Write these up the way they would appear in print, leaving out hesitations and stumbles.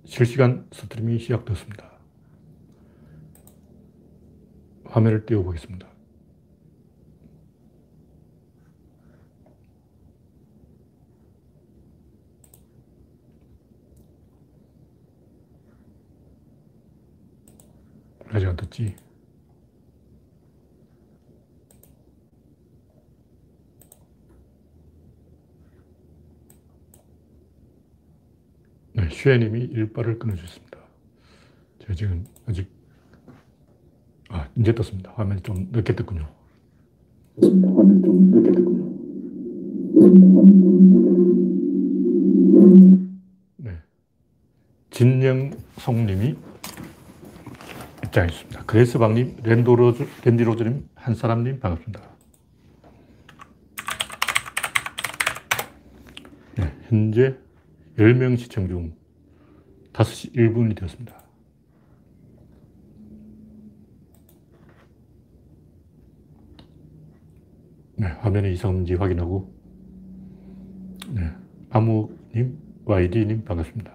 실시간 스트리밍이 시작되었습니다. 화면을 띄워보겠습니다. 아직 안 떴지? 네, 슈에님이 일발을 끊어주셨습니다. 제가 지금 아직, 이제 떴습니다. 화면이 좀 늦게 떴군요. 네. 진영송님이 입장해주셨습니다. 그레이스방님, 랜디로즈님, 한사람님 반갑습니다. 네, 현재 10명 시청 중 5시 1분이 되었습니다. 네, 화면에 이상 없는지 확인하고, 네, 아무님, YD님 반갑습니다.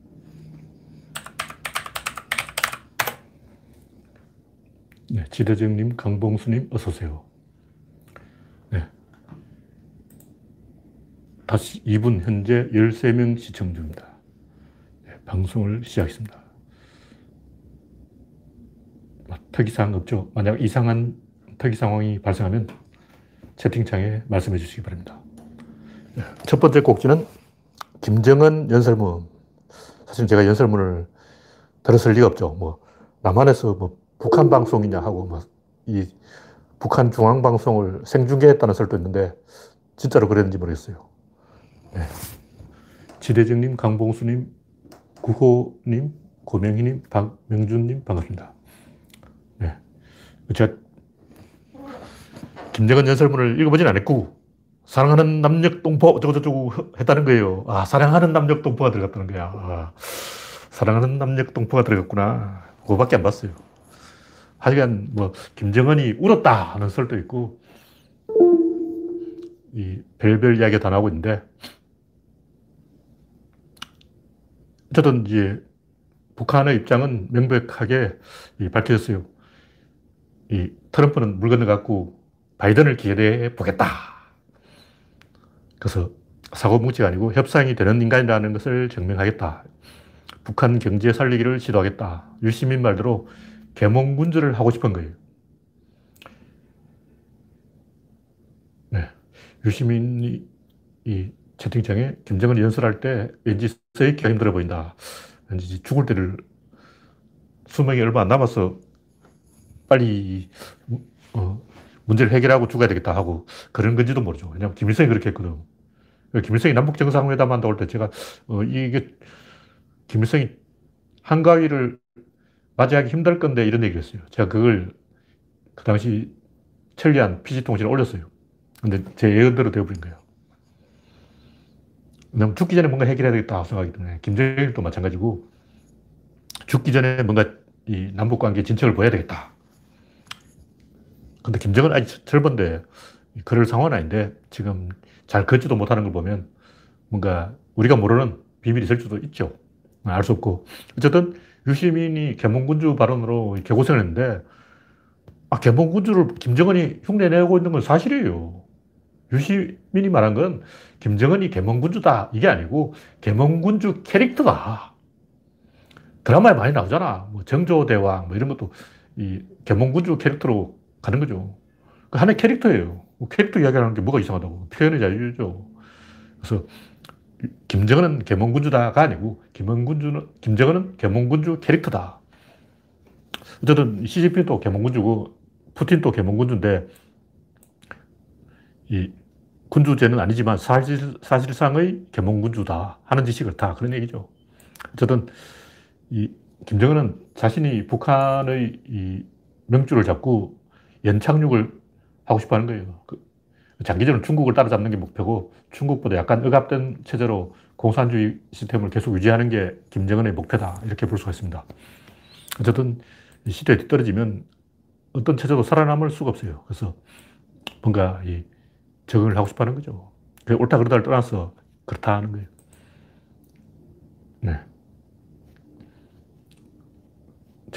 네, 지대정님, 강봉수님 어서오세요. 네, 다시 2분 현재 13명 시청 중입니다. 네, 방송을 시작했습니다. 특이사항 없죠? 만약 이상한 특이상황이 발생하면 채팅창에 말씀해 주시기 바랍니다. 네, 첫 번째 꼭지는 김정은 연설문. 사실 제가 연설문을 들었을 리가 없죠. 뭐, 남한에서 뭐, 북한 방송이냐 하고, 뭐, 이 북한 중앙방송을 생중계했다는 설도 있는데, 진짜로 그랬는지 모르겠어요. 네. 지대정님, 강봉수님, 구호님, 고명희님, 박명준님, 반갑습니다. 네. 제가 김정은 연설문을 읽어보진 않았고, 사랑하는 남녘 동포, 어쩌고저쩌고 했다는 거예요. 사랑하는 남녘 동포가 들어갔다는 거야. 사랑하는 남녘 동포가 들어갔구나. 그거밖에 안 봤어요. 하여간, 뭐, 김정은이 울었다 하는 설도 있고, 이 별별 이야기가 다 나오고 있는데, 어쨌든 이제 북한의 입장은 명백하게 밝혀졌어요. 이 트럼프는 물 건너갔고, 바이든을 기대해 보겠다. 그래서 사고뭉치가 아니고 협상이 되는 인간이라는 것을 증명하겠다. 북한 경제 살리기를 시도하겠다. 유시민 말대로 계몽군주를 하고 싶은 거예요. 네. 유시민이 이 채팅창에 김정은이 연설할 때 왠지 써있기가 힘들어 보인다. 왠지 죽을 때를 수명이 얼마 안 남아서 빨리 문제를 해결하고 죽어야 되겠다 하고 그런 건지도 모르죠. 왜냐하면 김일성이 그렇게 했거든. 김일성이 남북 정상회담 한다고 할 때 제가 이게 김일성이 한가위를 맞이하기 힘들 건데 이런 얘기를 했어요. 제가 그걸 그 당시 천리안 PC통신에 올렸어요. 근데 제 예언대로 되어버린 거예요. 왜냐면 죽기 전에 뭔가 해결해야 되겠다 생각하기 때문에 김정일도 마찬가지고 죽기 전에 뭔가 이 남북관계 진척을 보여야 되겠다. 근데 김정은 아직 철번데 그럴 상황은 아닌데 지금 잘 걷지도 못하는 걸 보면 뭔가 우리가 모르는 비밀이 있을 수도 있죠. 알 수 없고. 어쨌든 유시민이 계몽군주 발언으로 개고생을 했는데 계몽군주를 김정은이 흉내내고 있는 건 사실이에요. 유시민이 말한 건 김정은이 계몽군주다 이게 아니고 계몽군주 캐릭터다. 드라마에 많이 나오잖아. 뭐 정조대왕 뭐 이런 것도 이 계몽군주 캐릭터로 가는 거죠. 그 하나의 캐릭터예요. 캐릭터 이야기하는 게 뭐가 이상하다고. 표현의 자유죠. 그래서 김정은은 계몽군주다가 아니고 김정은은 계몽군주 캐릭터다. 어쨌든 시진핑도 계몽군주고 푸틴도 계몽군주인데 이 군주제는 아니지만 사실상의 계몽군주다 하는 짓이 그렇다 그런 얘기죠. 어쨌든 이 김정은은 자신이 북한의 이 명줄을 잡고 연착륙을 하고 싶어 하는 거예요. 장기적으로 중국을 따라잡는 게 목표고 중국보다 약간 억압된 체제로 공산주의 시스템을 계속 유지하는 게 김정은의 목표다. 이렇게 볼 수가 있습니다. 어쨌든 시대에 뒤떨어지면 어떤 체제도 살아남을 수가 없어요. 그래서 뭔가 적응을 하고 싶어 하는 거죠. 옳다 그르다를 떠나서 그렇다 하는 거예요. 네.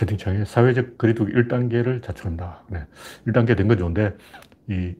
채팅창에 사회적 거리두기 1단계를 자초한다. 네. 1단계 된 건 좋은데, 이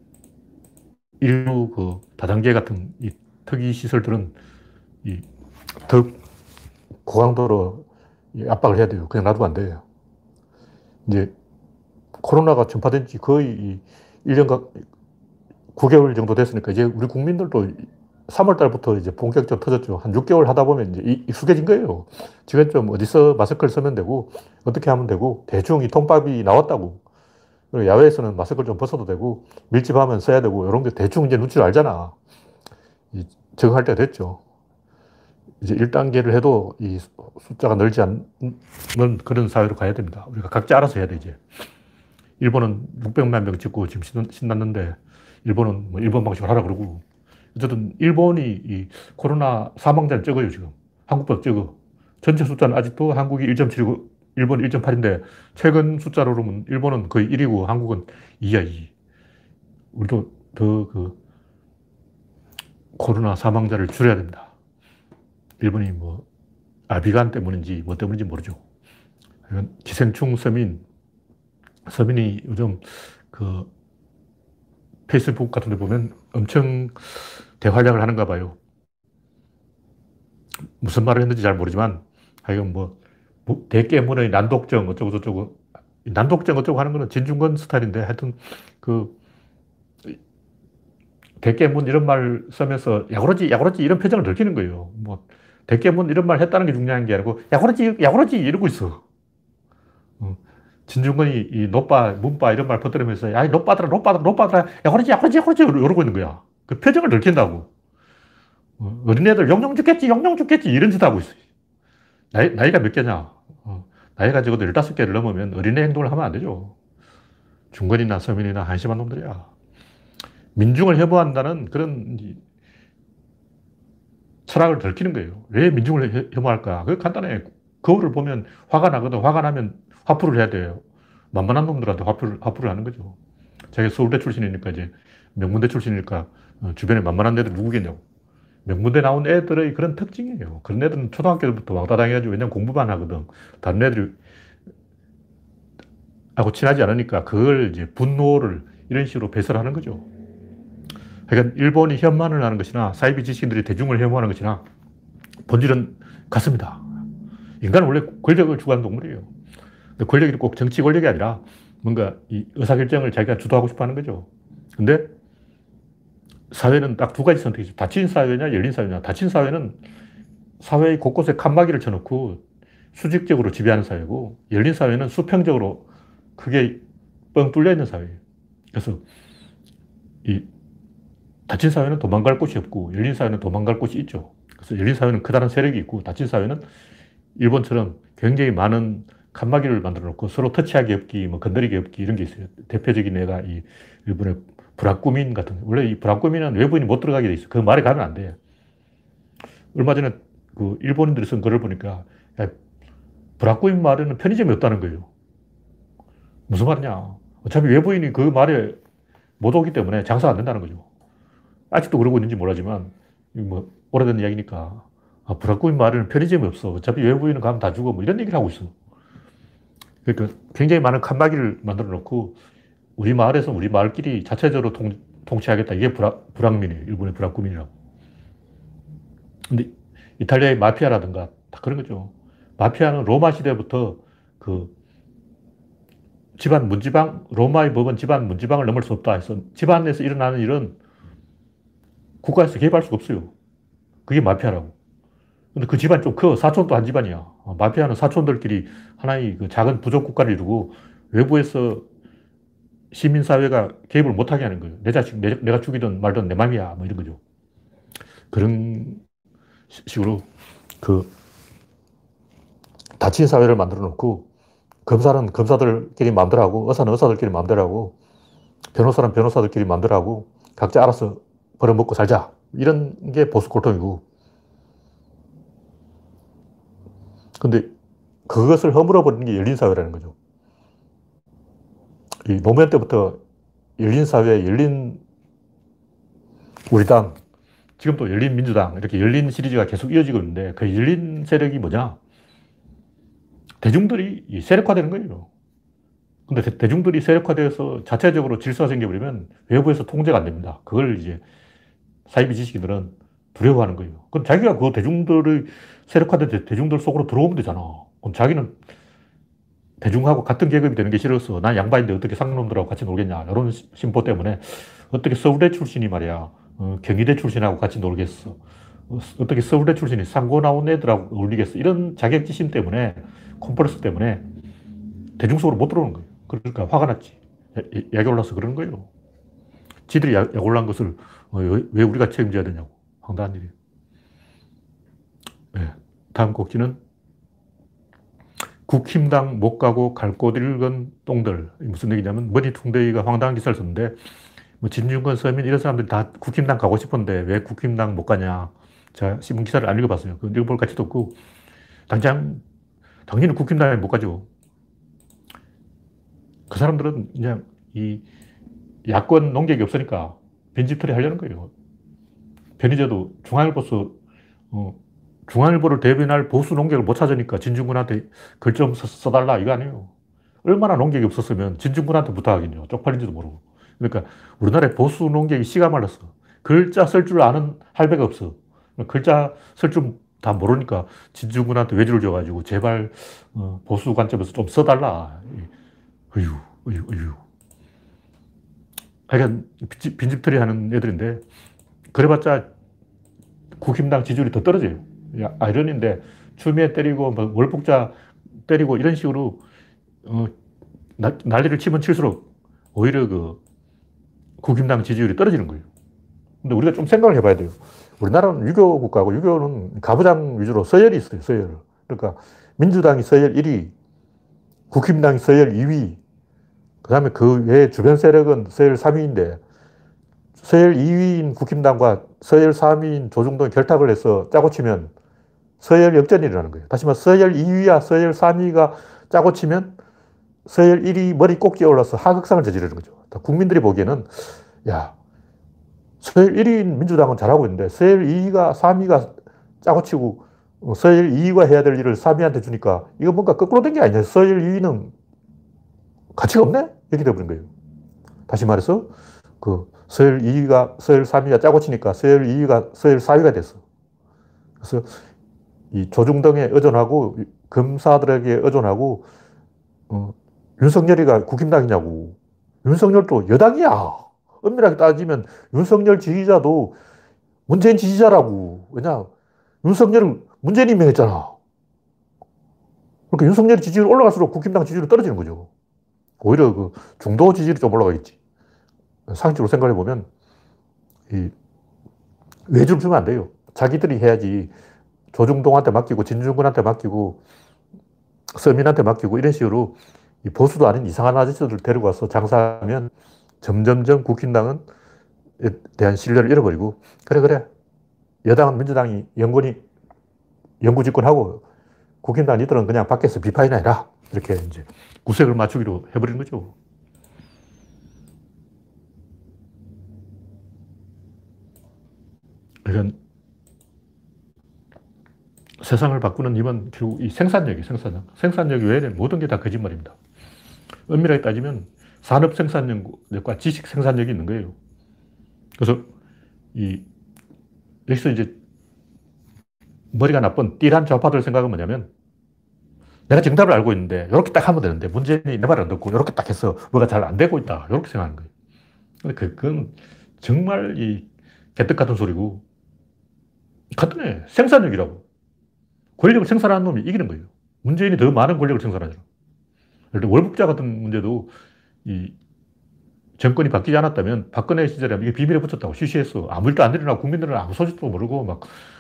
일부 그 다단계 같은 이 특이 시설들은 이 더 고강도로 압박을 해야 돼요. 그냥 놔두면 안 돼요. 이제 코로나가 전파된 지 거의 1년 9개월 정도 됐으니까 이제 우리 국민들도 3월 달부터 이제 본격적으로 터졌죠. 한 6개월 하다 보면 이제 익숙해진 거예요. 지금 좀 어디서 마스크를 쓰면 되고, 어떻게 하면 되고, 대충 이 통밥이 나왔다고. 그리고 야외에서는 마스크를 좀 벗어도 되고, 밀집하면 써야 되고, 이런 게 대충 이제 눈치를 알잖아. 적응할 때가 됐죠. 이제 1단계를 해도 이 숫자가 늘지 않는 그런 사회로 가야 됩니다. 우리가 각자 알아서 해야 돼, 이제. 일본은 600만 명 찍고 지금 신났는데, 일본은 뭐 일본 방식으로 하라 그러고, 어쨌든 일본이 이 코로나 사망자는 적어요, 지금. 한국보다 적어. 전체 숫자는 아직도 한국이 1.7이고 일본이 1.8인데 최근 숫자로 보면 일본은 거의 1이고 한국은 2야, 2. 우리도 더 그 코로나 사망자를 줄여야 됩니다. 일본이 뭐 아비간 때문인지 뭐 때문인지 모르죠. 기생충 서민이 요즘 그 페이스북 같은 데 보면 엄청 대활약을 하는가 봐요. 무슨 말을 했는지 잘 모르지만 하여간 뭐 대깨문의 난독증 어쩌고저쩌고 난독증 어쩌고 하는 거는 진중권 스타일인데 하여튼 그 대깨문 이런 말 쓰면서 야구르지 야구르지 이런 표정을 들키는 거예요. 뭐 대깨문 이런 말 했다는 게 중요한 게 아니고 야구르지 야구르지 이러고 있어. 진중권이 이 노빠 문빠 이런 말 퍼뜨리면서 야 노빠들아 노빠들아 노빠들아 야구르지 야구르지 야구르지 이러고 있는 거야. 그 표정을 들킨다고. 어린애들 용용 죽겠지 용용 죽겠지 이런 짓 하고 있어. 나이가 몇 개냐? 나이가 적어도 15개를 넘으면 어린애 행동을 하면 안 되죠. 중건이나 서민이나 한심한 놈들이야. 민중을 혐오한다는 그런 철학을 들키는 거예요. 왜 민중을 혐오할까? 그게 간단해. 거울을 보면 화가 나거든. 화가 나면 화풀이를 해야 돼요. 만만한 놈들한테 화풀이를 하는 거죠. 자기가 서울대 출신이니까 이제 명문대 출신이니까 주변에 만만한 애들 누구겠냐고. 명문대 나온 애들의 그런 특징이에요. 그런 애들은 초등학교 때부터 왕따 당해가지고 왜냐면 공부만 하거든. 다른 애들이 하고 친하지 않으니까 그걸 이제 분노를 이런 식으로 배설하는 거죠. 그러니까 일본이 혐만을 하는 것이나 사이비 지식인들이 대중을 혐오하는 것이나 본질은 같습니다. 인간은 원래 권력을 추구하는 동물이에요. 근데 권력이 꼭 정치 권력이 아니라 뭔가 이 의사결정을 자기가 주도하고 싶어 하는 거죠. 근데 사회는 딱 두 가지 선택이죠. 닫힌 사회냐, 열린 사회냐. 닫힌 사회는 사회 곳곳에 칸막이를 쳐놓고 수직적으로 지배하는 사회고, 열린 사회는 수평적으로 크게 뻥 뚫려 있는 사회예요. 그래서 이 닫힌 사회는 도망갈 곳이 없고, 열린 사회는 도망갈 곳이 있죠. 그래서 열린 사회는 커다란 세력이 있고, 닫힌 사회는 일본처럼 굉장히 많은 칸막이를 만들어 놓고 서로 터치하기 없기, 뭐 건드리기 없기 이런 게 있어요. 대표적인 애가 이 일본의 브라꾸민 같은, 원래 이 브라꾸민은 외부인이 못 들어가게 돼 있어. 그 말에 가면 안 돼. 얼마 전에 그 일본인들이 쓴 글을 보니까, 야, 브라꾸민 말에는 편의점이 없다는 거예요. 무슨 말이냐. 어차피 외부인이 그 말에 못 오기 때문에 장사가 안 된다는 거죠. 아직도 그러고 있는지 모르지만, 뭐, 오래된 이야기니까. 아, 브라꾸민 말에는 편의점이 없어. 어차피 외부인은 가면 다 죽어. 뭐 이런 얘기를 하고 있어. 그러니까 굉장히 많은 칸막이를 만들어 놓고, 우리 마을에서 우리 마을끼리 자체적으로 통치하겠다. 이게 불황민이에요. 일본의 브라꾸민이라고. 근데 이탈리아의 마피아라든가 다 그런 거죠. 마피아는 로마 시대부터 그 집안 문지방, 로마의 법은 집안 문지방을 넘을 수 없다 해서 집안에서 일어나는 일은 국가에서 개입할 수가 없어요. 그게 마피아라고. 근데 그 집안이 좀 커. 사촌도 한 집안이야. 마피아는 사촌들끼리 하나의 그 작은 부족 국가를 이루고 외부에서 시민사회가 개입을 못하게 하는 거예요. 내 자식, 내가 죽이든 말든 내 맘이야. 뭐 이런 거죠. 그런 식으로 그 닫힌 사회를 만들어 놓고 검사는 검사들끼리 마음대로 하고 의사는 의사들끼리 마음대로 하고 변호사는 변호사들끼리 마음대로 하고 각자 알아서 벌어먹고 살자. 이런 게 보수 골통이고. 근데 그것을 허물어버리는 게 열린 사회라는 거죠. 이 노무현 때부터 열린 사회, 열린 우리 당, 지금 또 열린 민주당, 이렇게 열린 시리즈가 계속 이어지고 있는데 그 열린 세력이 뭐냐? 대중들이 세력화되는 거예요. 근데 대중들이 세력화되어서 자체적으로 질서가 생겨버리면 외부에서 통제가 안 됩니다. 그걸 이제 사이비 지식인들은 두려워하는 거예요. 그럼 자기가 그 대중들의 세력화된 대중들 속으로 들어오면 되잖아. 그럼 자기는 대중하고 같은 계급이 되는 게 싫어서 난 양반인데 어떻게 상놈들하고 같이 놀겠냐. 이런 심보 때문에 어떻게 서울대 출신이 말이야. 경희대 출신하고 같이 놀겠어. 어떻게 서울대 출신이 상고 나온 애들하고 어울리겠어. 이런 자격지심 때문에, 콤플렉스 때문에 대중 속으로 못 들어오는 거예요. 그러니까 화가 났지. 약이 올라서 그러는 거예요. 지들이 약 올란 것을 왜 우리가 책임져야 되냐고. 황당한 일이에요. 네. 다음 곡지는 국힘당 못 가고 갈 곳 잃은 똥들. 무슨 얘기냐면 머니통대위가 황당한 기사를 썼는데 뭐 진중권, 서민 이런 사람들이 다 국힘당 가고 싶은데 왜 국힘당 못 가냐. 제가 신문 기사를 안 읽어봤어요. 그 읽어볼 가치도 없고 당연히 국힘당에 못 가죠. 그 사람들은 그냥 이 야권 농객이 없으니까 빈집털이 하려는 거예요. 변희재도 중앙일보를 대변할 보수 농객을 못 찾으니까 진중권한테 글 좀 써달라 이거 아니에요. 얼마나 농객이 없었으면 진중권한테 부탁하겠냐. 쪽팔린지도 모르고. 그러니까 우리나라의 보수 농객이 씨가 말랐어. 글자 쓸 줄 아는 할배가 없어. 글자 쓸 줄 다 모르니까 진중권한테 외주를 줘가지고 제발 보수 관점에서 좀 써달라. 어휴, 어휴, 어휴. 하여간 빈집털이 하는 애들인데 그래봤자 국힘당 지지율이 더 떨어져요. 아이러니인데 추미애 때리고 뭐 월북자 때리고 이런 식으로 난리를 치면 칠수록 오히려 그 국힘당 지지율이 떨어지는 거예요. 근데 우리가 좀 생각을 해봐야 돼요. 우리나라는 유교 국가고 유교는 가부장 위주로 서열이 있어요. 서열. 그러니까 민주당이 서열 1위, 국힘당이 서열 2위, 그 다음에 그 외에 주변 세력은 서열 3위인데 서열 2위인 국힘당과 서열 3위인 조중동이 결탁을 해서 짜고 치면 서열 역전이 일어나는 거예요. 다시 말해 서열 2위와 서열 3위가 짜고 치면 서열 1위 머리 꼭지에 올라서 하극상을 저지르는 거죠. 국민들이 보기에는 야 서열 1위인 민주당은 잘하고 있는데 서열 2위가 3위가 짜고 치고 서열 2위가 해야 될 일을 3위한테 주니까 이거 뭔가 거꾸로 된 게 아니냐. 서열 2위는 가치가 없네? 이렇게 되어버린 거예요. 다시 말해서 그 서열 2위가 서열 3위가 짜고 치니까 서열 2위가 서열 4위가 됐어. 그래서 이 조중동에 의존하고 검사들에게 의존하고 윤석열이가 국힘당이냐고. 윤석열도 여당이야. 엄밀하게 따지면 윤석열 지지자도 문재인 지지자라고. 왜냐 윤석열을 문재인이 임명했잖아. 그러니까 윤석열 지지율이 올라갈수록 국힘당 지지율이 떨어지는 거죠. 오히려 그 중도 지지율이 좀 올라가겠지. 상식적으로 생각해 보면 이 외주를 주면 안 돼요. 자기들이 해야지. 조중동한테 맡기고 진중권한테 맡기고 서민한테 맡기고 이런 식으로 이 보수도 아닌 이상한 아저씨들 데리고 와서 장사하면 점점점 국힘당은 대한 신뢰를 잃어버리고 그래 여당은 민주당이 영구 집권하고 국힘당 니들은 그냥 밖에서 비판이나 해라. 이렇게 이제 구색을 맞추기로 해버리는 거죠. 그러니까 세상을 바꾸는 힘은 결국 이 생산력 외에는 모든 게 다 거짓말입니다. 엄밀하게 따지면 산업 생산력과 지식 생산력이 있는 거예요. 그래서 여기서 이제 머리가 나쁜 띠란 좌파들 생각은 뭐냐면 내가 정답을 알고 있는데 이렇게 딱 하면 되는데 문재인이 내 말을 안 듣고 이렇게 딱 해서 뭐가 잘 안 되고 있다. 이렇게 생각하는 거예요. 근데 그건 정말 이 개떡 같은 소리고 같은 생산력이라고. 권력을 생산하는 놈이 이기는 거예요. 문재인이 더 많은 권력을 생산하잖아. 예를 들어 월북자 같은 문제도 이 정권이 바뀌지 않았다면 박근혜 시절에 이게 비밀에 붙였다고 쉬쉬했어. 아무 일도 안 일어나고 국민들은 아무 소식도 모르고 막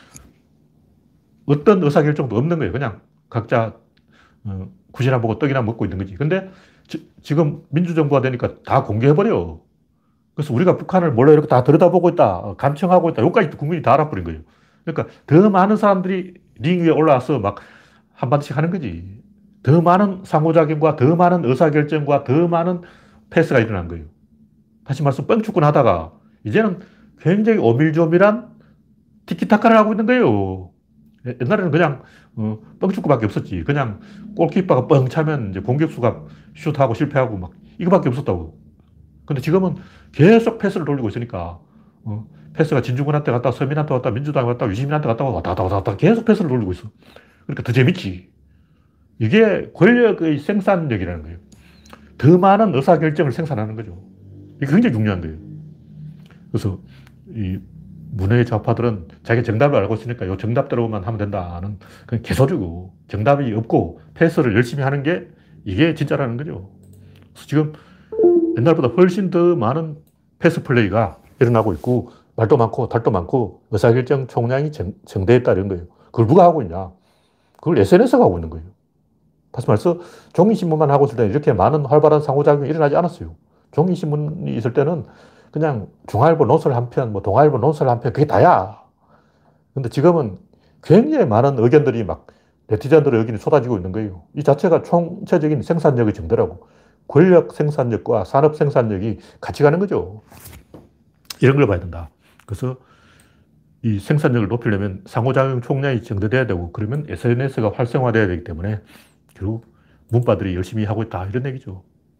어떤 의사결정도 없는 거예요. 그냥 각자 굿이나 보고 떡이나 먹고 있는 거지. 근데 지금 민주정부가 되니까 다 공개해버려. 그래서 우리가 북한을 몰래 이렇게 다 들여다보고 있다. 감청하고 있다. 여기까지 국민이 다 알아버린 거예요. 그러니까 더 많은 사람들이 링 위에 올라와서 막 한마디씩 하는 거지. 더 많은 상호작용과 더 많은 의사결정과 더 많은 패스가 일어난 거예요. 다시 말해서 뻥축군 하다가 이제는 굉장히 오밀조밀한 티키타카를 하고 있는 거예요. 옛날에는 그냥 뻥축구밖에 없었지. 그냥 골키퍼가 뻥 차면 이제 공격수가 슛하고 실패하고 막 이거밖에 없었다고. 근데 지금은 계속 패스를 돌리고 있으니까 패스가 진중권한테 갔다 서민한테 갔다 민주당에 갔다 유시민한테 갔다 왔다 갔다 왔다 갔다 계속 패스를 돌리고 있어. 그러니까 더 재밌지. 이게 권력의 생산력이라는 거예요. 더 많은 의사결정을 생산하는 거죠. 이게 굉장히 중요한 거예요. 그래서 이 문외의 좌파들은 자기 정답을 알고 있으니까 요 정답대로만 하면 된다는 그건 개소리고, 정답이 없고 패스를 열심히 하는 게 이게 진짜라는 거죠. 그래서 지금 옛날보다 훨씬 더 많은 패스 플레이가 일어나고 있고, 말도 많고 달도 많고 의사결정 총량이 정대했다 이런 거예요. 그걸 누가 하고 있냐? 그걸 SNS가 하고 있는 거예요. 다시 말해서 종이신문만 하고 있을 때는 이렇게 많은 활발한 상호작용이 일어나지 않았어요. 종이신문이 있을 때는 그냥 중앙일보 논설 한 편, 뭐 동아일보 논설 한 편, 그게 다야. 근데 지금은 굉장히 많은 의견들이 막 네티즌들의 의견이 쏟아지고 있는 거예요. 이 자체가 총체적인 생산력의 정도라고. 권력 생산력과 산업 생산력이 같이 가는 거죠. 이런 걸 봐야 된다. 그래서 이 생산력을 높이려면 상호작용 총량이 정대돼야 되고, 그러면 SNS가 활성화돼야 되기 때문에 결국 문바들이 열심히 하고 있다 이런 얘기죠.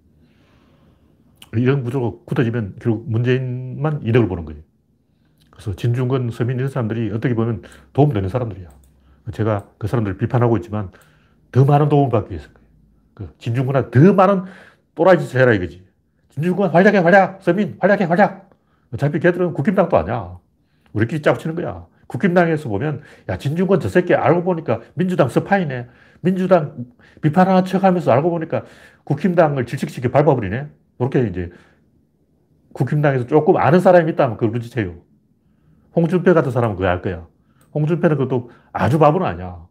이런 구조가 굳어지면 결국 문재인만 이득을 보는 거예요. 그래서 진중권, 서민 이런 사람들이 어떻게 보면 도움되는 사람들이야. 제가 그 사람들을 비판하고 있지만 더 많은 도움을 받기 위해서 그 진중권한테 더 많은 또라이 짓을 해라 이거지. 진중권 활약해 활약, 서민 활약해 활약. 어차피 걔들은 국힘당도 아니야. 우리끼리 짜고 치는 거야. 국힘당에서 보면 야 진중권 저 새끼 알고 보니까 민주당 스파이네. 민주당 비판하는 척하면서 알고 보니까 국힘당을 질식시켜 밟아버리네. 그렇게 이제 국힘당에서 조금 아는 사람이 있다면 그걸 눈치채요. 홍준표 같은 사람은 그거 알 거야. 홍준표는 그것도 아주 바보는 아니야.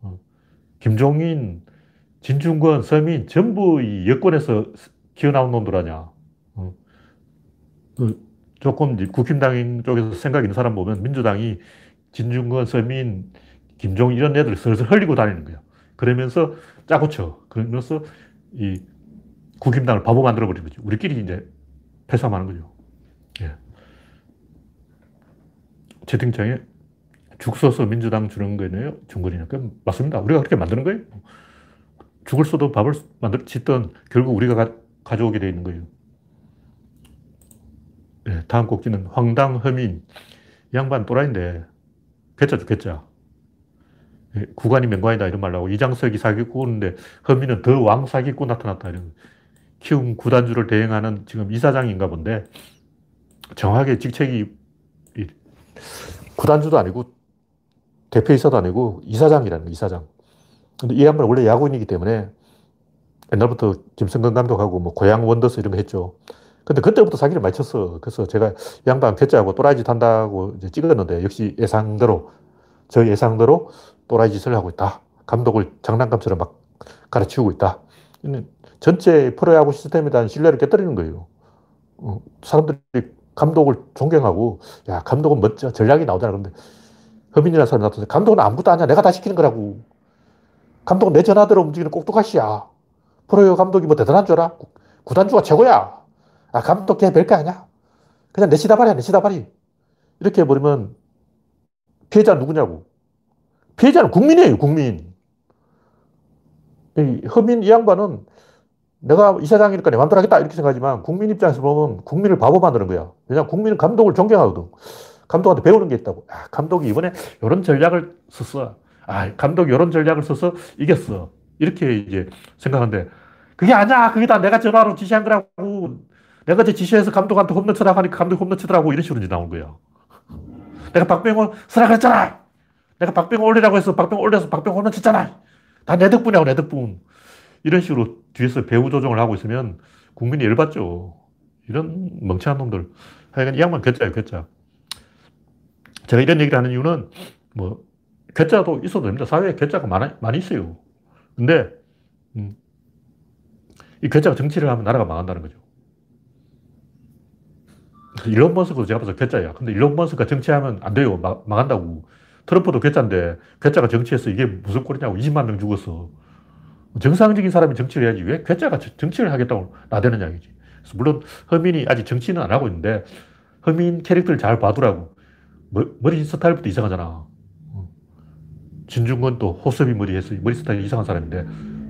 김종인, 진중권, 서민 전부 이 여권에서 기어나온 놈들 아니야. 조금 국힘당 쪽에서 생각 있는 사람 보면 민주당이 진중권, 서민, 김종인 이런 애들 슬슬 흘리고 다니는 거야. 그러면서 짜고 쳐. 그러면서 이 국힘당을 바보 만들어버리는 거죠. 우리끼리 이제 패싸움하는 거죠. 예. 채팅창에 죽 써서 민주당 주는 거네요? 준 거냐? 그 맞습니다. 우리가 그렇게 만드는 거예요. 죽을 써도 밥을 짓던 결국 우리가 가져오게 되어 있는 거예요. 네, 다음 곡지는 황당허민. 이 양반 또라이인데 괴짜죠, 괴짜. 예, 구관이 명관이다 이런 말 나오고 이장석이 사기꾼인데 허민은 더 왕사기꾼 나타났다 이런. 키움 구단주를 대행하는 지금 이사장인가 본데 정확하게 직책이 구단주도 아니고 대표이사도 아니고 이사장이라는 거예요, 이사장. 근데 이 양반은 원래 야구인이기 때문에 옛날부터 김성근 감독하고 뭐 고양 원더스 이런 거 했죠. 근데 그때부터 사기를 많이 쳤어. 그래서 제가 이 양반 괴짜하고 또라이 짓 한다고 이제 찍었는데 역시 예상대로, 저 예상대로 또라이 짓을 하고 있다. 감독을 장난감처럼 막 갈아치우고 있다. 전체 프로야구 시스템에 대한 신뢰를 깨뜨리는 거예요. 사람들이 감독을 존경하고, 야, 감독은 멋져. 전략이 나오잖아. 근데 허민이라는 사람이 나타나서 감독은 아무것도 아니야. 내가 다 시키는 거라고. 감독은 내 전화대로 움직이는 꼭두가시야. 프로야구 감독이 뭐 대단한 줄 알아? 구단주가 최고야. 아, 감독 걔 별거 아니야. 그냥 내 시다발이야, 내 시다발이. 이렇게 해버리면 피해자는 누구냐고. 피해자는 국민이에요, 국민. 이 허민 이 양반은 내가 이사장이니까 내 맘대로 하겠다 이렇게 생각하지만 국민 입장에서 보면 국민을 바보 만드는 거야. 왜냐하면 국민은 감독을 존경하거든. 감독한테 배우는 게 있다고. 아, 감독이 이번에 이런 전략을 썼어. 아, 감독이 이런 전략을 써서 이겼어. 이렇게 이제 생각하는데 그게 아니야. 그게 다 내가 전화로 지시한 거라고. 내가 이제 지시해서 감독한테 홈런 쳐라고 하니까 감독이 홈런 치더라고. 이런 식으로 이제 나온 거야. 내가 박병호 쓰라 그랬잖아. 내가 박병호 올리라고 해서 박병호 올려서 박병호 홈런 쳤잖아. 다 내 덕분이야, 내 덕분. 이런 식으로 뒤에서 배후 조종을 하고 있으면 국민이 열받죠. 이런 멍청한 놈들. 하여간 이 양반 괴짜예요, 괴짜. 제가 이런 얘기를 하는 이유는 뭐 괴짜도 있어도 됩니다. 사회에 괴짜가 많이 있어요. 근데 이 괴짜가 정치를 하면 나라가 망한다는 거죠. 일론 머스크도 제가 봐서 괴짜야. 근데 일론 머스크가 정치하면 안 돼요. 망한다고. 트럼프도 괴짜인데 괴짜가 정치해서 이게 무슨 꼴이냐고. 20만 명 죽었어. 정상적인 사람이 정치를 해야지 왜 괴짜가 정치를 하겠다고 나대는 이야기지. 그래서 물론 허민이 아직 정치는 안 하고 있는데 허민 캐릭터를 잘 봐두라고. 머리 스타일부터 이상하잖아. 진중권 또 호섭이 머리 했어. 머리 스타일이 이상한 사람인데,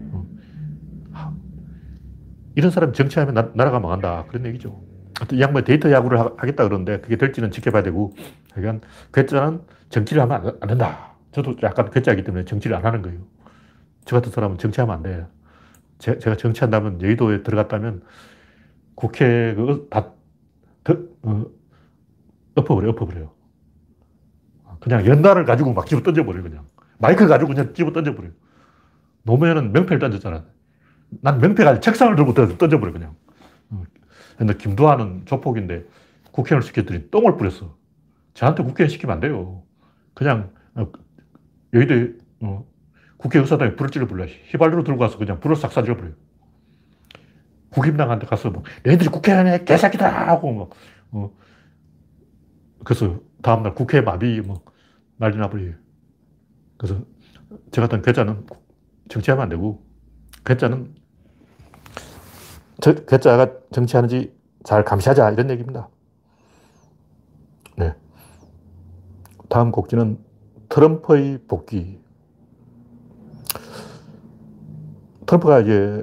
이런 사람 정치하면 나라가 망한다. 그런 얘기죠. 이 양반이 데이터 야구를 하겠다 그러는데 그게 될지는 지켜봐야 되고, 그러니까 괴짜는 정치를 하면 안 된다. 저도 약간 괴짜이기 때문에 정치를 안 하는 거예요. 저 같은 사람은 정치하면 안 돼요. 제가 정치한다면, 여의도에 들어갔다면 국회 엎어버려요. 그냥 연단을 가지고 막 집어 던져버려요, 그냥. 마이크 가지고 그냥 집어 던져버려요. 노무현은 명패를 던졌잖아. 난 명패가 아니라 책상을 들고 던져버려요, 그냥. 근데 김두한은 조폭인데 국회의원을 시켰더니 똥을 뿌렸어. 저한테 국회의원 시키면 안 돼요. 그냥 여의도에 국회의사당에 불을 찔러버려. 휘발유로 들고 가서 그냥 불을 싹 쏴줘버려요. 국힘당한테 가서 뭐, 너희들이 국회의원에 개새끼다! 하고 뭐, 그래서 다음날 국회 마비 뭐 난리 나버려요. 그래서 저 같은 괴짜는 정치하면 안 되고, 괴짜가 정치하는지 잘 감시하자, 이런 얘기입니다. 네. 다음 곡지는 트럼프의 복귀. 트럼프가 이제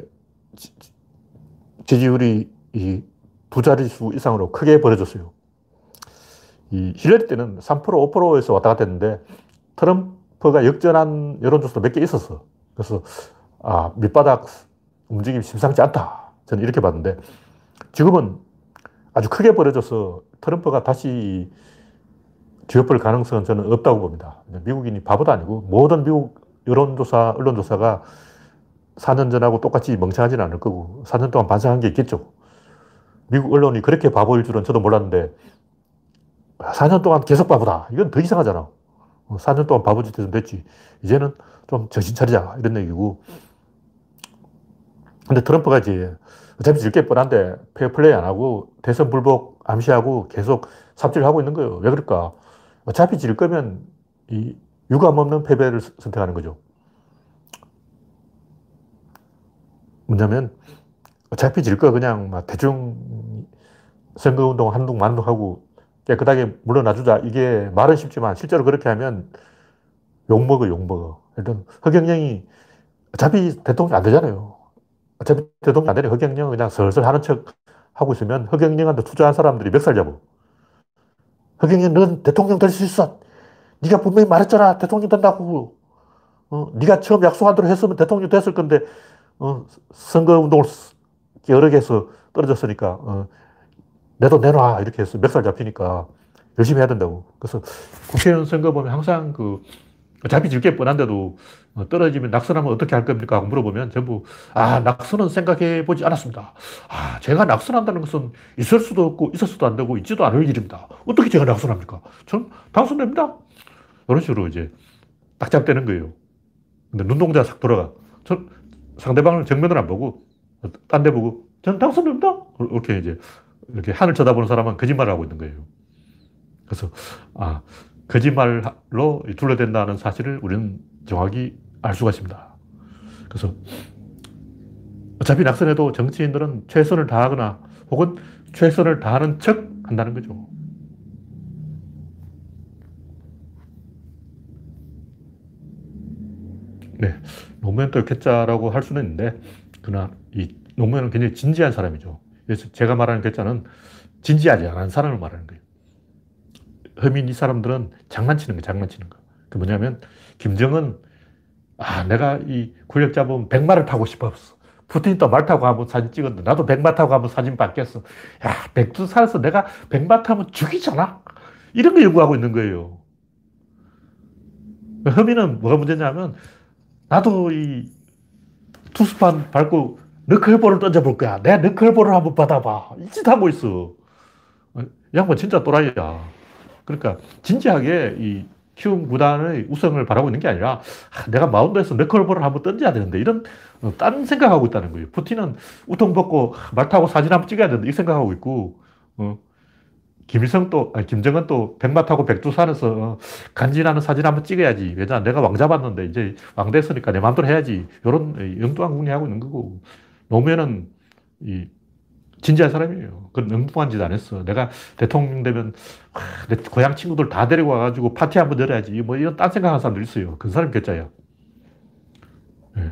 지지율이 두 자릿수 이상으로 크게 벌어졌어요. 이 힐러리 때는 3%, 5%에서 왔다 갔다 했는데 트럼프가 역전한 여론조사도 몇 개 있었어. 그래서 밑바닥 움직임이 심상치 않다. 저는 이렇게 봤는데, 지금은 아주 크게 벌어져서 트럼프가 다시 뒤엎을 가능성은 저는 없다고 봅니다. 미국인이 바보도 아니고, 모든 미국 여론조사, 언론조사가 4년 전하고 똑같이 멍청하지는 않을 거고, 4년 동안 반성한 게 있겠죠. 미국 언론이 그렇게 바보일 줄은 저도 몰랐는데, 4년 동안 계속 바보다. 이건 더 이상하잖아. 4년 동안 바보짓 해서 됐지. 이제는 좀 정신 차리자. 이런 얘기고. 근데 트럼프가 이제 어차피 질 게 뻔한데 페어플레이 안 하고 대선 불복 암시하고 계속 삽질하고 있는 거예요. 왜 그럴까? 어차피 질 거면 이 유감 없는 패배를 선택하는 거죠. 뭐냐면 어차피 질 거 그냥 막 대충 선거운동 한동 만동하고 깨끗하게 물러나주자. 이게 말은 쉽지만 실제로 그렇게 하면 욕먹어, 욕먹어. 일단 허경영이 어차피 대통령 안 되잖아요. 어차피 대통령 안 되니 허경영은 그냥 슬슬 하는 척 하고 있으면 허경영한테 투자한 사람들이 멱살 잡아. 허경영, 넌 대통령 될 수 있어. 네가 분명히 말했잖아. 대통령 된다고. 네가 처음 약속한 대로 했으면 대통령 됐을 건데, 선거운동을 여러 개 해서 떨어졌으니까, 내 돈 내놔. 이렇게 해서 멱살 잡히니까 열심히 해야 된다고. 그래서 국회의원 선거 보면 항상 어차피 질 게 뻔한데도 떨어지면 낙선하면 어떻게 할 겁니까? 하고 물어보면 전부, 낙선은 생각해 보지 않았습니다. 제가 낙선한다는 것은 있을 수도 없고 있을 수도 안 되고 있지도 않을 일입니다. 어떻게 제가 낙선합니까? 전 당선됩니다. 이런 식으로 이제 딱 잡대는 거예요. 근데 눈동자 싹 돌아가. 상대방을 정면을 안 보고 딴 데 보고 전 당선됩니다. 이렇게 이제 이렇게 하늘 쳐다보는 사람은 거짓말을 하고 있는 거예요. 그래서 거짓말로 둘러댄다는 사실을 우리는 정확히 알 수가 있습니다. 그래서 어차피 낙선해도 정치인들은 최선을 다하거나 혹은 최선을 다하는 척 한다는 거죠. 네. 노무현도 괴짜라고 할 수는 있는데, 그러나 이 노무현은 굉장히 진지한 사람이죠. 그래서 제가 말하는 괴짜는 진지하지 않은 사람을 말하는 거예요. 허민 이 사람들은 장난치는 거, 장난치는 거. 그 뭐냐면, 김정은, 내가 이 권력 잡으면 백마를 타고 싶었어. 푸틴도 말 타고 한번 사진 찍었는데, 나도 백마 타고 한번 사진 받겠어. 야, 백두산에서 내가 백마 타면 죽이잖아. 이런 거 연구하고 있는 거예요. 허민은 뭐가 문제냐면, 나도 이 투스판 밟고 너클볼을 던져볼 거야. 내가 너클볼을 한번 받아봐. 이 짓 하고 있어. 이 양반 진짜 또라이야. 그러니까 진지하게 이 키움 구단의 우승을 바라고 있는 게 아니라 내가 마운드에서 너클볼을 한번 던져야 되는데 이런 딴 생각하고 있다는 거예요. 푸틴은 우통 벗고 말 타고 사진 한번 찍어야 되는데 이 생각하고 있고, 김정은 또 백마 타고 백두산에서 간지나는 사진 한번 찍어야지. 왜냐, 내가 왕 잡았는데 이제 왕 됐으니까 내 마음대로 해야지. 이런 영두한 궁리하고 있는 거고, 노무현은 진지한 사람이에요. 그런 엉뚱한 짓 안 했어. 내가 대통령 되면 내 고향 친구들 다 데리고 와가지고 파티 한번 열어야지. 뭐 이런 딴 생각하는 사람들 있어요. 그 사람이 괴짜야. 네.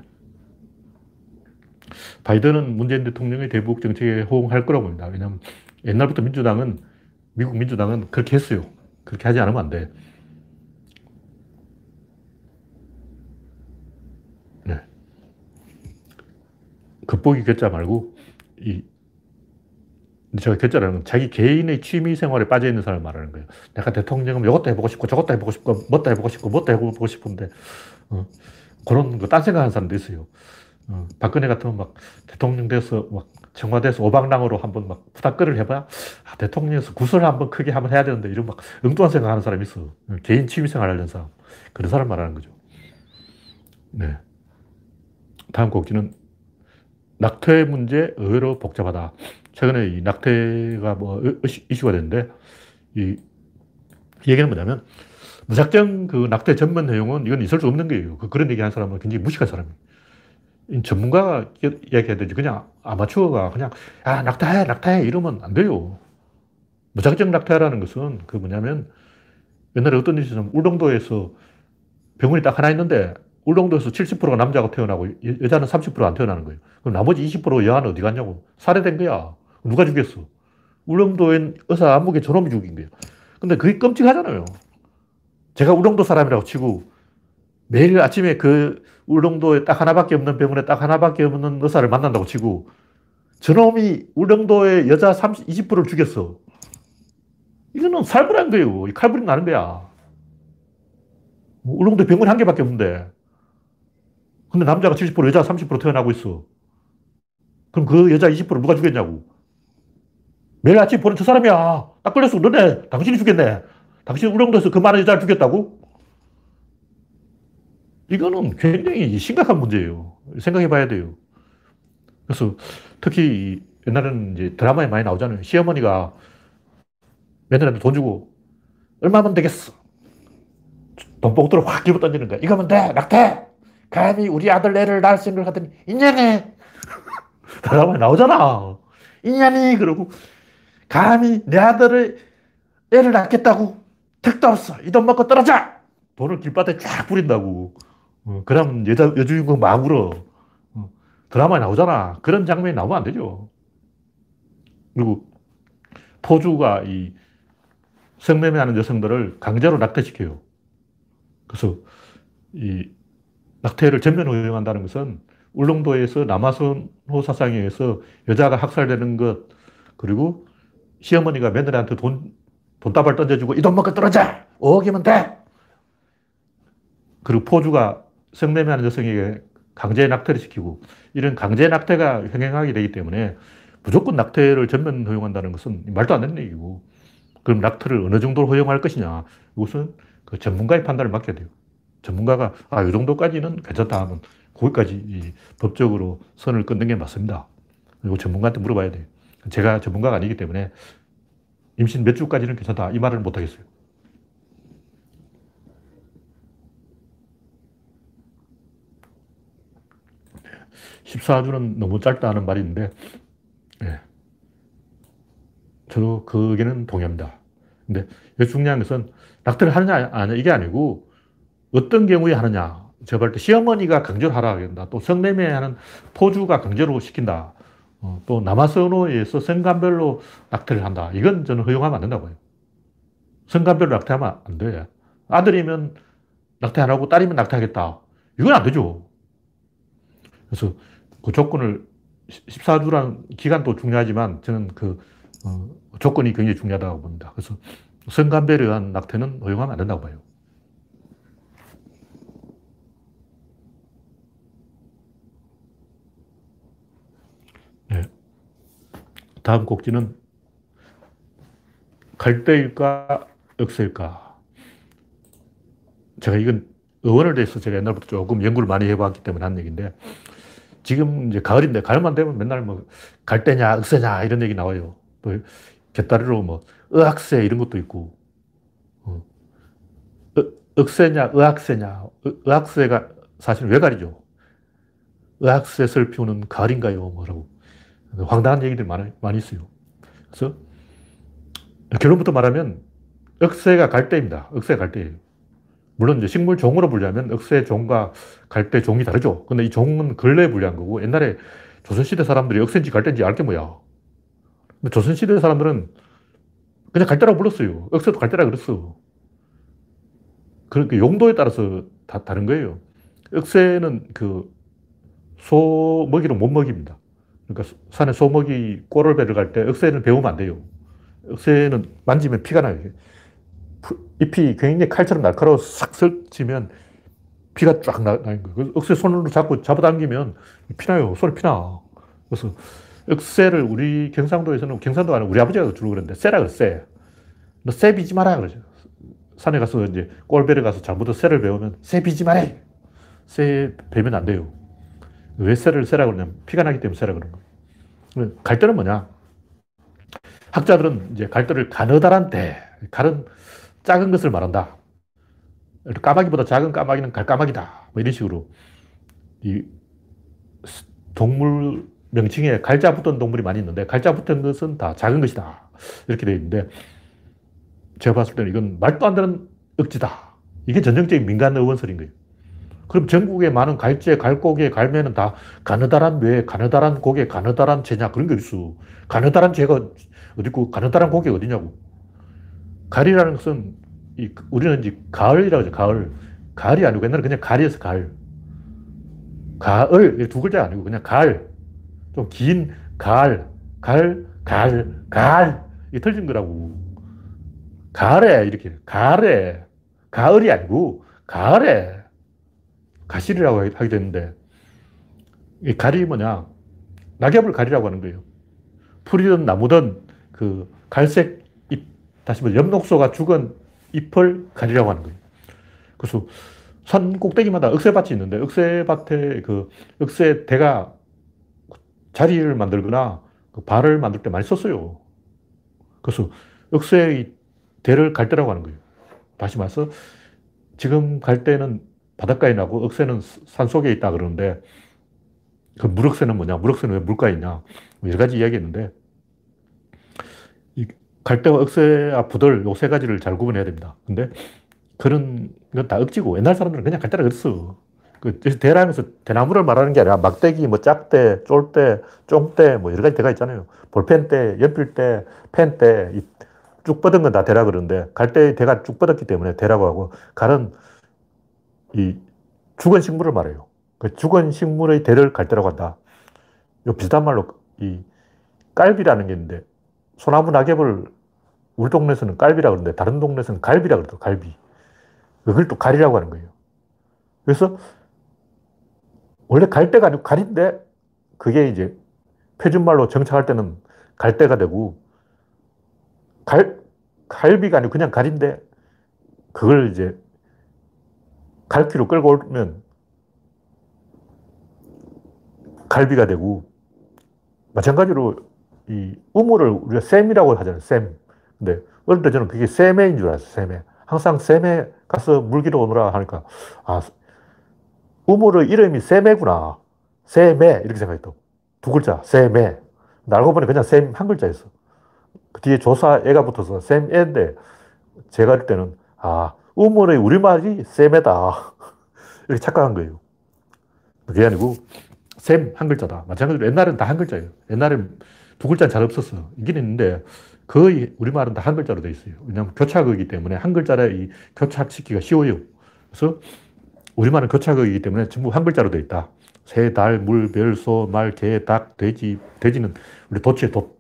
바이든은 문재인 대통령의 대북 정책에 호응할 거라고 봅니다. 왜냐하면 옛날부터 미국 민주당은 그렇게 했어요. 그렇게 하지 않으면 안 돼. 네. 겉보기 괴짜 말고, 제가 괴짜라는 건 자기 개인의 취미 생활에 빠져 있는 사람을 말하는 거예요. 내가 대통령은 이것도 해보고 싶고, 저것도 해보고 싶고, 뭣도 해보고 싶고, 뭣도 해보고 싶은데, 그런 거 딴 생각하는 사람도 있어요. 박근혜 같으면 막 대통령 돼서 막 청와대에서 오방랑으로 한번 막 부닥거리를 해봐야 대통령에서 구설 한번 크게 한번 해야 되는데 이런 막 엉뚱한 생각하는 사람이 있어. 개인 취미생활 하려는 사람. 그런 사람 말하는 거죠. 네. 다음 곡지는 낙태 문제 의외로 복잡하다. 최근에 이 낙태가 뭐 이슈가 됐는데 이 얘기는 뭐냐면 무작정 그 낙태 전문 내용은 이건 있을 수 없는 거예요. 그런 얘기하는 사람은 굉장히 무식한 사람이에요. 전문가가 이야기해야 되지. 그냥 아마추어가 그냥, 낙타해 이러면 안 돼요. 무작정 낙타라는 것은 그 뭐냐면 옛날에 어떤 일이 있었냐면 울릉도에서 병원이 딱 하나 있는데 울릉도에서 70%가 남자가 태어나고 여자는 30%안 태어나는 거예요. 그럼 나머지 20% 여아는 어디 갔냐고. 살해된 거야. 누가 죽였어? 울릉도엔 의사 안목에 저놈이 죽인 거예요. 근데 그게 끔찍하잖아요. 제가 울릉도 사람이라고 치고 매일 아침에 그 울릉도에 딱 하나밖에 없는 병원에 딱 하나밖에 없는 의사를 만난다고 치고 저놈이 울릉도의 여자 20%를 죽였어. 이거는 살벌한 거예요. 칼부림 나는 거야. 뭐 울릉도 병원이 한 개밖에 없는데. 근데 남자가 70%, 여자가 30% 태어나고 있어. 그럼 그 여자 20% 누가 죽였냐고. 매일 아침 보는 저 사람이야. 딱 걸렸어. 너네, 당신이 죽였네. 당신 울릉도에서 그 많은 여자를 죽였다고? 이거는 굉장히 심각한 문제예요. 생각해 봐야 돼요. 그래서 특히 옛날에는 이제 드라마에 많이 나오잖아요. 시어머니가 며느리한테 돈 주고 얼마면 되겠어. 돈 봉투를 확 집어 던지는 거야. 이거면 돼. 낙태. 감히 우리 아들 애를 낳을 생각을 하더니 인연이 드라마에 나오잖아. 인연이 그러고 감히 내 아들을 애를 낳겠다고 택도 없어. 이 돈 먹고 떨어져. 돈을 길바닥에 쫙 뿌린다고. 그러면 여주인공 막 울어. 드라마에 나오잖아. 그런 장면이 나오면 안 되죠. 그리고 포주가 이 성매매하는 여성들을 강제로 낙태시켜요. 그래서 이 낙태를 전면 허용한다는 것은 울릉도에서 남아선호 사상에 의해서 여자가 학살되는 것, 그리고 시어머니가 며느리한테 돈다발 던져주고 이 돈 먹고 떨어져! 5억이면 돼! 그리고 포주가 성매매하는 여성에게 강제 낙태를 시키고 이런 강제 낙태가 횡행하게 되기 때문에 무조건 낙태를 전면 허용한다는 것은 말도 안 되는 얘기고, 그럼 낙태를 어느 정도로 허용할 것이냐. 이것은 그 전문가의 판단을 맡겨야 돼요. 전문가가, 이 정도까지는 괜찮다 하면 거기까지 법적으로 선을 끊는 게 맞습니다. 그리고 전문가한테 물어봐야 돼요. 제가 전문가가 아니기 때문에 임신 몇 주까지는 괜찮다. 이 말을 못 하겠어요. 14주는 너무 짧다는 말이 있는데, 네. 저도 그 의견은 동의합니다. 근데 여기 중요한 것은 낙태를 하느냐, 안 하느냐, 이게 아니고 어떤 경우에 하느냐. 제가 볼 때 시어머니가 강제로 하라 그런다. 또 성매매하는 포주가 강제로 시킨다. 또 남아선호에 의해서 성간별로 낙태를 한다. 이건 저는 허용하면 안 된다고 해요. 성간별로 낙태하면 안 돼. 아들이면 낙태 안 하고 딸이면 낙태하겠다. 이건 안 되죠. 그래서 그 조건을 14주라는 기간도 중요하지만 저는 그 조건이 굉장히 중요하다고 봅니다. 그래서 성간별에 의한 낙태는 허용하면 안 된다고 봐요. 네. 다음 곡지는 갈대일까, 억새일까. 제가 이건 의원을 대해서 제가 옛날부터 조금 연구를 많이 해봤기 때문에 하는 얘기인데, 지금 이제 가을인데, 가을만 되면 맨날 뭐, 갈대냐, 억새냐, 이런 얘기 나와요. 또, 곁다리로 뭐, 의학새 이런 것도 있고, 어, 억새냐, 의학새냐. 의학새가 사실은 외갈이죠. 의학새를 피우는 가을인가요? 뭐라고. 황당한 얘기들이 많이 있어요. 그래서 결론부터 말하면 억새가 갈대입니다. 억새가 갈대예요. 물론 이제 식물 종으로 분류하면 억새 종과 갈대 종이 다르죠. 근데 이 종은 근래에 분류한 거고 옛날에 조선시대 사람들이 억새인지 갈대인지 알 게 뭐야. 근데 조선시대 사람들은 그냥 갈대라고 불렀어요. 억새도 갈대라고 그랬어. 그러니까 용도에 따라서 다 다른 거예요. 억새는 그 소 먹이로 못 먹입니다. 그러니까 산에 소 먹이 꼴을 베러 갈 때 억새는 배우면 안 돼요. 억새는 만지면 피가 나요. 잎이 굉장히 칼처럼 날카로워 싹 설치면 피가 쫙 나는 거예요. 억새 손으로 잡아당기면 피나요. 손에 피나. 그래서 억새를 우리 경상도에서는, 경상도 아니고 우리 아버지가 주로 그랬는데, 쎄라 그래, 쎄. 너 쎄 비지 마라, 그러죠. 산에 가서 이제 꼴배를 가서 잘못해서 쎄를 배우면, 쎄 비지 마라! 쎄 배면 안 돼요. 왜 쎄를 쎄라 그러냐면, 피가 나기 때문에 쎄라 그러는 거예요. 갈대는 뭐냐? 학자들은 이제 갈대를 가느다란 대, 갈은 작은 것을 말한다. 까마귀보다 작은 까마귀는 갈까마귀다. 뭐 이런 식으로. 이 동물 명칭에 갈자 붙은 동물이 많이 있는데, 갈자 붙은 것은 다 작은 것이다. 이렇게 되어 있는데, 제가 봤을 때는 이건 말도 안 되는 억지다. 이게 전형적인 민간 의원설인 거예요. 그럼 전국에 많은 갈재, 갈고개, 갈매는 다 가느다란 뇌, 가느다란 고개, 가느다란 재냐, 그런 게 있어. 가느다란 재가 어디 있고, 가느다란 고개가 어디냐고. 갈이라는 것은, 우리는 이제 가을이라고 하죠, 가을. 가을이 아니고, 옛날에 그냥 갈이었어, 갈. 가을, 두 글자 아니고, 그냥 갈. 좀 긴 갈, 갈. 이게 틀린 거라고. 가을에, 이렇게. 가을에. 가을이 아니고, 가을에. 가실이라고 하게 되는데, 이 갈이 뭐냐. 낙엽을 갈이라고 하는 거예요. 풀이든 나무든 그 갈색 잎, 다시 말해 엽록소가 죽은 잎을 갈이라고 하는 거예요. 그래서 산 꼭대기마다 억새밭이 있는데, 억새밭에 그 억새대가 자리를 만들거나 그 발을 만들 때 많이 썼어요. 그래서 억새의 대를 갈대라고 하는 거예요. 다시 말해서 지금 갈대는 바닷가에 나고 억새는 산 속에 있다 그러는데, 그 물억새는 뭐냐? 물억새는 왜 물가에 있냐? 뭐 여러 가지 이야기 있는데, 이 갈대와 억새와 부들, 요 세 가지를 잘 구분해야 됩니다. 근데 그런 건 다 억지고, 옛날 사람들은 그냥 갈대라 그랬어. 그 대라면서 대나무를 말하는 게 아니라 막대기, 뭐 짝대, 쫄대, 쫑대, 뭐 여러 가지 대가 있잖아요. 볼펜대, 연필대, 펜대, 쭉 뻗은 건 다 대라 그러는데, 갈대의 대가 쭉 뻗었기 때문에 대라고 하고, 갈은 이 죽은 식물을 말해요. 그 죽은 식물의 대를 갈대라고 한다. 요 비슷한 말로 이 깔비라는 게 있는데, 소나무 낙엽을 우리 동네에서는 깔비라고 그러는데 다른 동네에서는 갈비라고 그러더라고요. 갈비. 그걸 또 갈이라고 하는 거예요. 그래서 원래 갈대가 아니고 갈인데, 그게 이제 표준말로 정착할 때는 갈대가 되고, 갈비가 아니고 그냥 갈인데, 그걸 이제 갈퀴로 끌고 오면 갈비가 되고, 마찬가지로 이 우물을 우리가 샘이라고 하잖아요. 샘. 근데 어릴 때 저는 그게 샘매인 줄 알았어요. 샘매. 항상 샘에 가서 물기로 오느라 하니까, 아, 우물의 이름이 샘매구나. 샘매. 이렇게 생각했다고. 두 글자. 샘매. 알고 보니 그냥 샘 한 글자였어. 그 뒤에 조사 애가 붙어서 샘애인데, 제가 할 때는, 아, 우물의 우리말이 샘매다. 이렇게 착각한 거예요. 그게 아니고, 샘 한 글자다. 마찬가지로 옛날엔 다 한 글자예요. 옛날엔 두 글자는 잘 없었어. 있긴 있는데, 거의 우리말은 다 한 글자로 돼 있어요. 왜냐하면 교착어이기 때문에 한 글자를 이 교착시키기가 쉬워요. 그래서 우리말은 교착어이기 때문에 전부 한 글자로 돼 있다. 새, 달, 물, 별, 소, 말, 개, 닭, 돼지. 돼지는 우리 도치의 돛.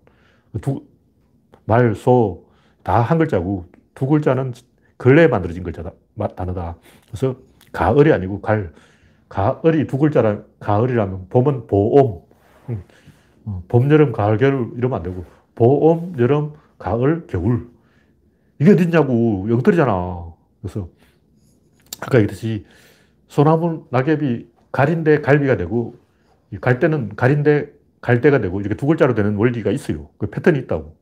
말, 소, 다 한 글자고, 두 글자는 근래에 만들어진 글자다, 단어다. 그래서 가을이 아니고 갈. 가을이 두 글자라, 가을이라면 봄은 보옴. 봄, 여름, 가을, 겨울 이러면 안 되고, 보옴, 여름, 가을, 겨울. 이게 어딨냐고. 영털이잖아. 그래서 아까 얘기했듯이 소나무 낙엽이 갈인데 갈비가 되고, 갈대는 갈인데 갈대가 되고, 이렇게 두 글자로 되는 원리가 있어요. 그 패턴이 있다고.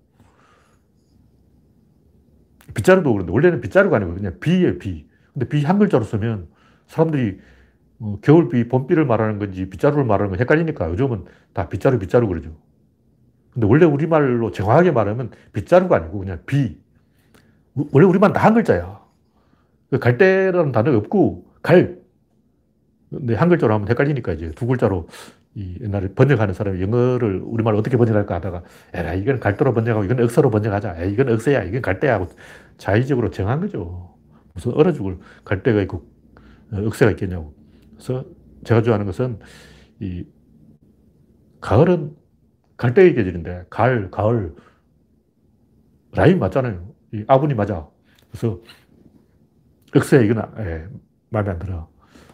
빗자루도 그런데 원래는 빗자루가 아니고 그냥 비예요, 비. 근데 비 한 글자로 쓰면 사람들이 겨울비, 봄비를 말하는 건지 빗자루를 말하는 건지 헷갈리니까 요즘은 다 빗자루 그러죠. 근데 원래 우리말로 정확하게 말하면 빗자루가 아니고 그냥 비. 원래 우리말은 다 한 글자야. 그 갈대라는 단어가 없고, 갈. 근데 한 글자로 하면 헷갈리니까 이제 두 글자로 이 옛날에 번역하는 사람이 영어를 우리말로 어떻게 번역할까 하다가, 에라, 이건 갈대로 번역하고, 이건 억서로 번역하자. 에, 이건 억서야, 이건 갈대야 하고 자의적으로 정한 거죠. 무슨 얼어 죽을 갈대가 있고, 억새가 있겠냐고. 그래서 제가 좋아하는 것은 이 가을은 갈대의 계절인데, 가을. 라임 맞잖아요. 이 아분이 맞아. 그래서 억새 이건 마음에 안 들어.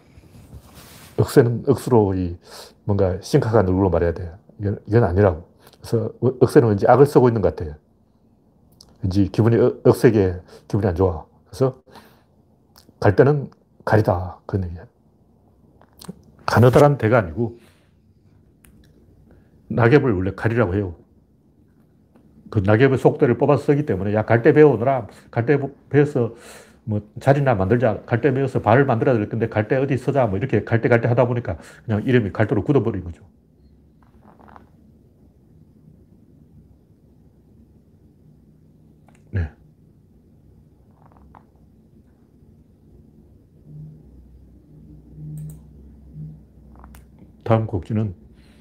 억새는 억수로 뭔가 심각한 얼굴로 말해야 돼. 이건 아니라고. 그래서 억새는 왠지 악을 쓰고 있는 것 같아. 왠지 기분이 억세게 기분이 안 좋아. 그래서 갈 때는 가리다. 그런 얘기야. 가느다란 대가 아니고 낙엽을 원래 가리라고 해요. 그 낙엽의 속대를 뽑아서 쓰기 때문에 야, 갈대 배워오너라. 갈대 배워서 뭐 자리나 만들자. 갈대 배워서 발을 만들어야 될 건데 갈대 어디 서자. 뭐 이렇게 갈대 하다 보니까 그냥 이름이 갈대로 굳어버린 거죠. 네. 다음 곡지는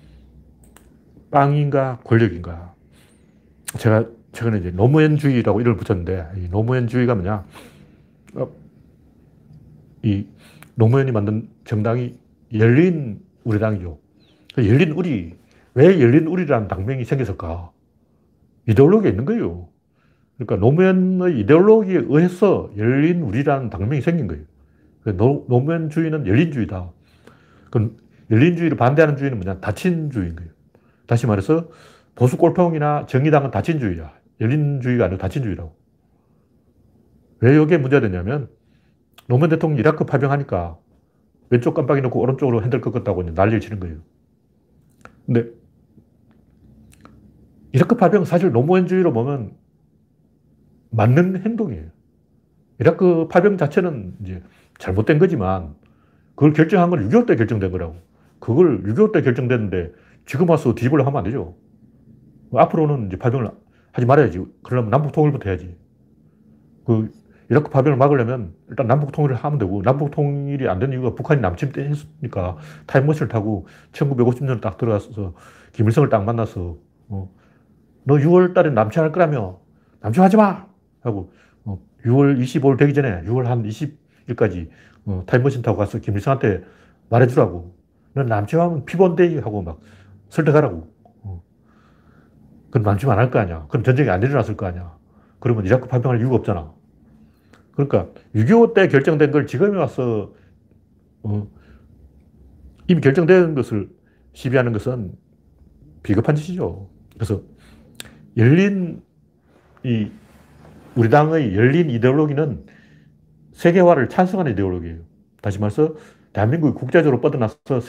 빵인가 권력인가. 제가 최근에 이제 노무현주의라고 이름을 붙였는데 이 노무현주의가 뭐냐. 어, 이 노무현이 만든 정당이 열린 우리당이죠. 열린 우리. 왜 열린 우리라는 당명이 생겼을까? 이데올로기가 있는 거예요. 그러니까 노무현의 이데올로기에 의해서 열린 우리라는 당명이 생긴 거예요. 노무현주의는 열린주의다. 그럼 열린주의를 반대하는 주의는 뭐냐? 다친주의인 거예요. 다시 말해서 보수 꼴통이나 정의당은 다친주의야. 열린주의가 아니고 다친주의라고. 왜 이게 문제가 되냐면 노무현 대통령이 이라크 파병하니까 왼쪽 깜빡이 놓고 오른쪽으로 핸들 꺾었다고 난리를 치는 거예요. 근데 이라크 파병 사실 노무현주의로 보면 맞는 행동이에요. 이라크 파병 자체는 이제 잘못된 거지만 그걸 결정한 건 6.25 때 결정된 거라고. 그걸 6.25 때 결정됐는데 지금 와서 뒤집으려 하면 안 되죠. 앞으로는 이제 파병을 하지 말아야지. 그러려면 남북 통일부터 해야지. 그 이라크 파병을 막으려면 일단 남북 통일을 하면 되고, 남북 통일이 안 된 이유가 북한이 남침 때 했으니까 타임머신을 타고 1950년에 딱 들어가서 김일성을 딱 만나서 너 6월 달에 남침할 거라며 남침하지 마! 하고 6월 25일 되기 전에 6월 한 20일까지 타임머신 타고 가서 김일성한테 말해주라고. 넌 남침하면 피곤돼 하고 막 설득하라고. 그럼 남침 안 할 거 아니야. 그럼 전쟁이 안 일어났을 거 아니야. 그러면 이라크 파병할 이유가 없잖아. 그러니까 6.25 때 결정된 걸 지금에 와서 이미 결정된 것을 시비하는 것은 비겁한 짓이죠. 그래서 열린 우리 당의 열린 이데올로기는 세계화를 찬성하는 이데올로기예요. 다시 말해서 대한민국이 국제적으로 뻗어나서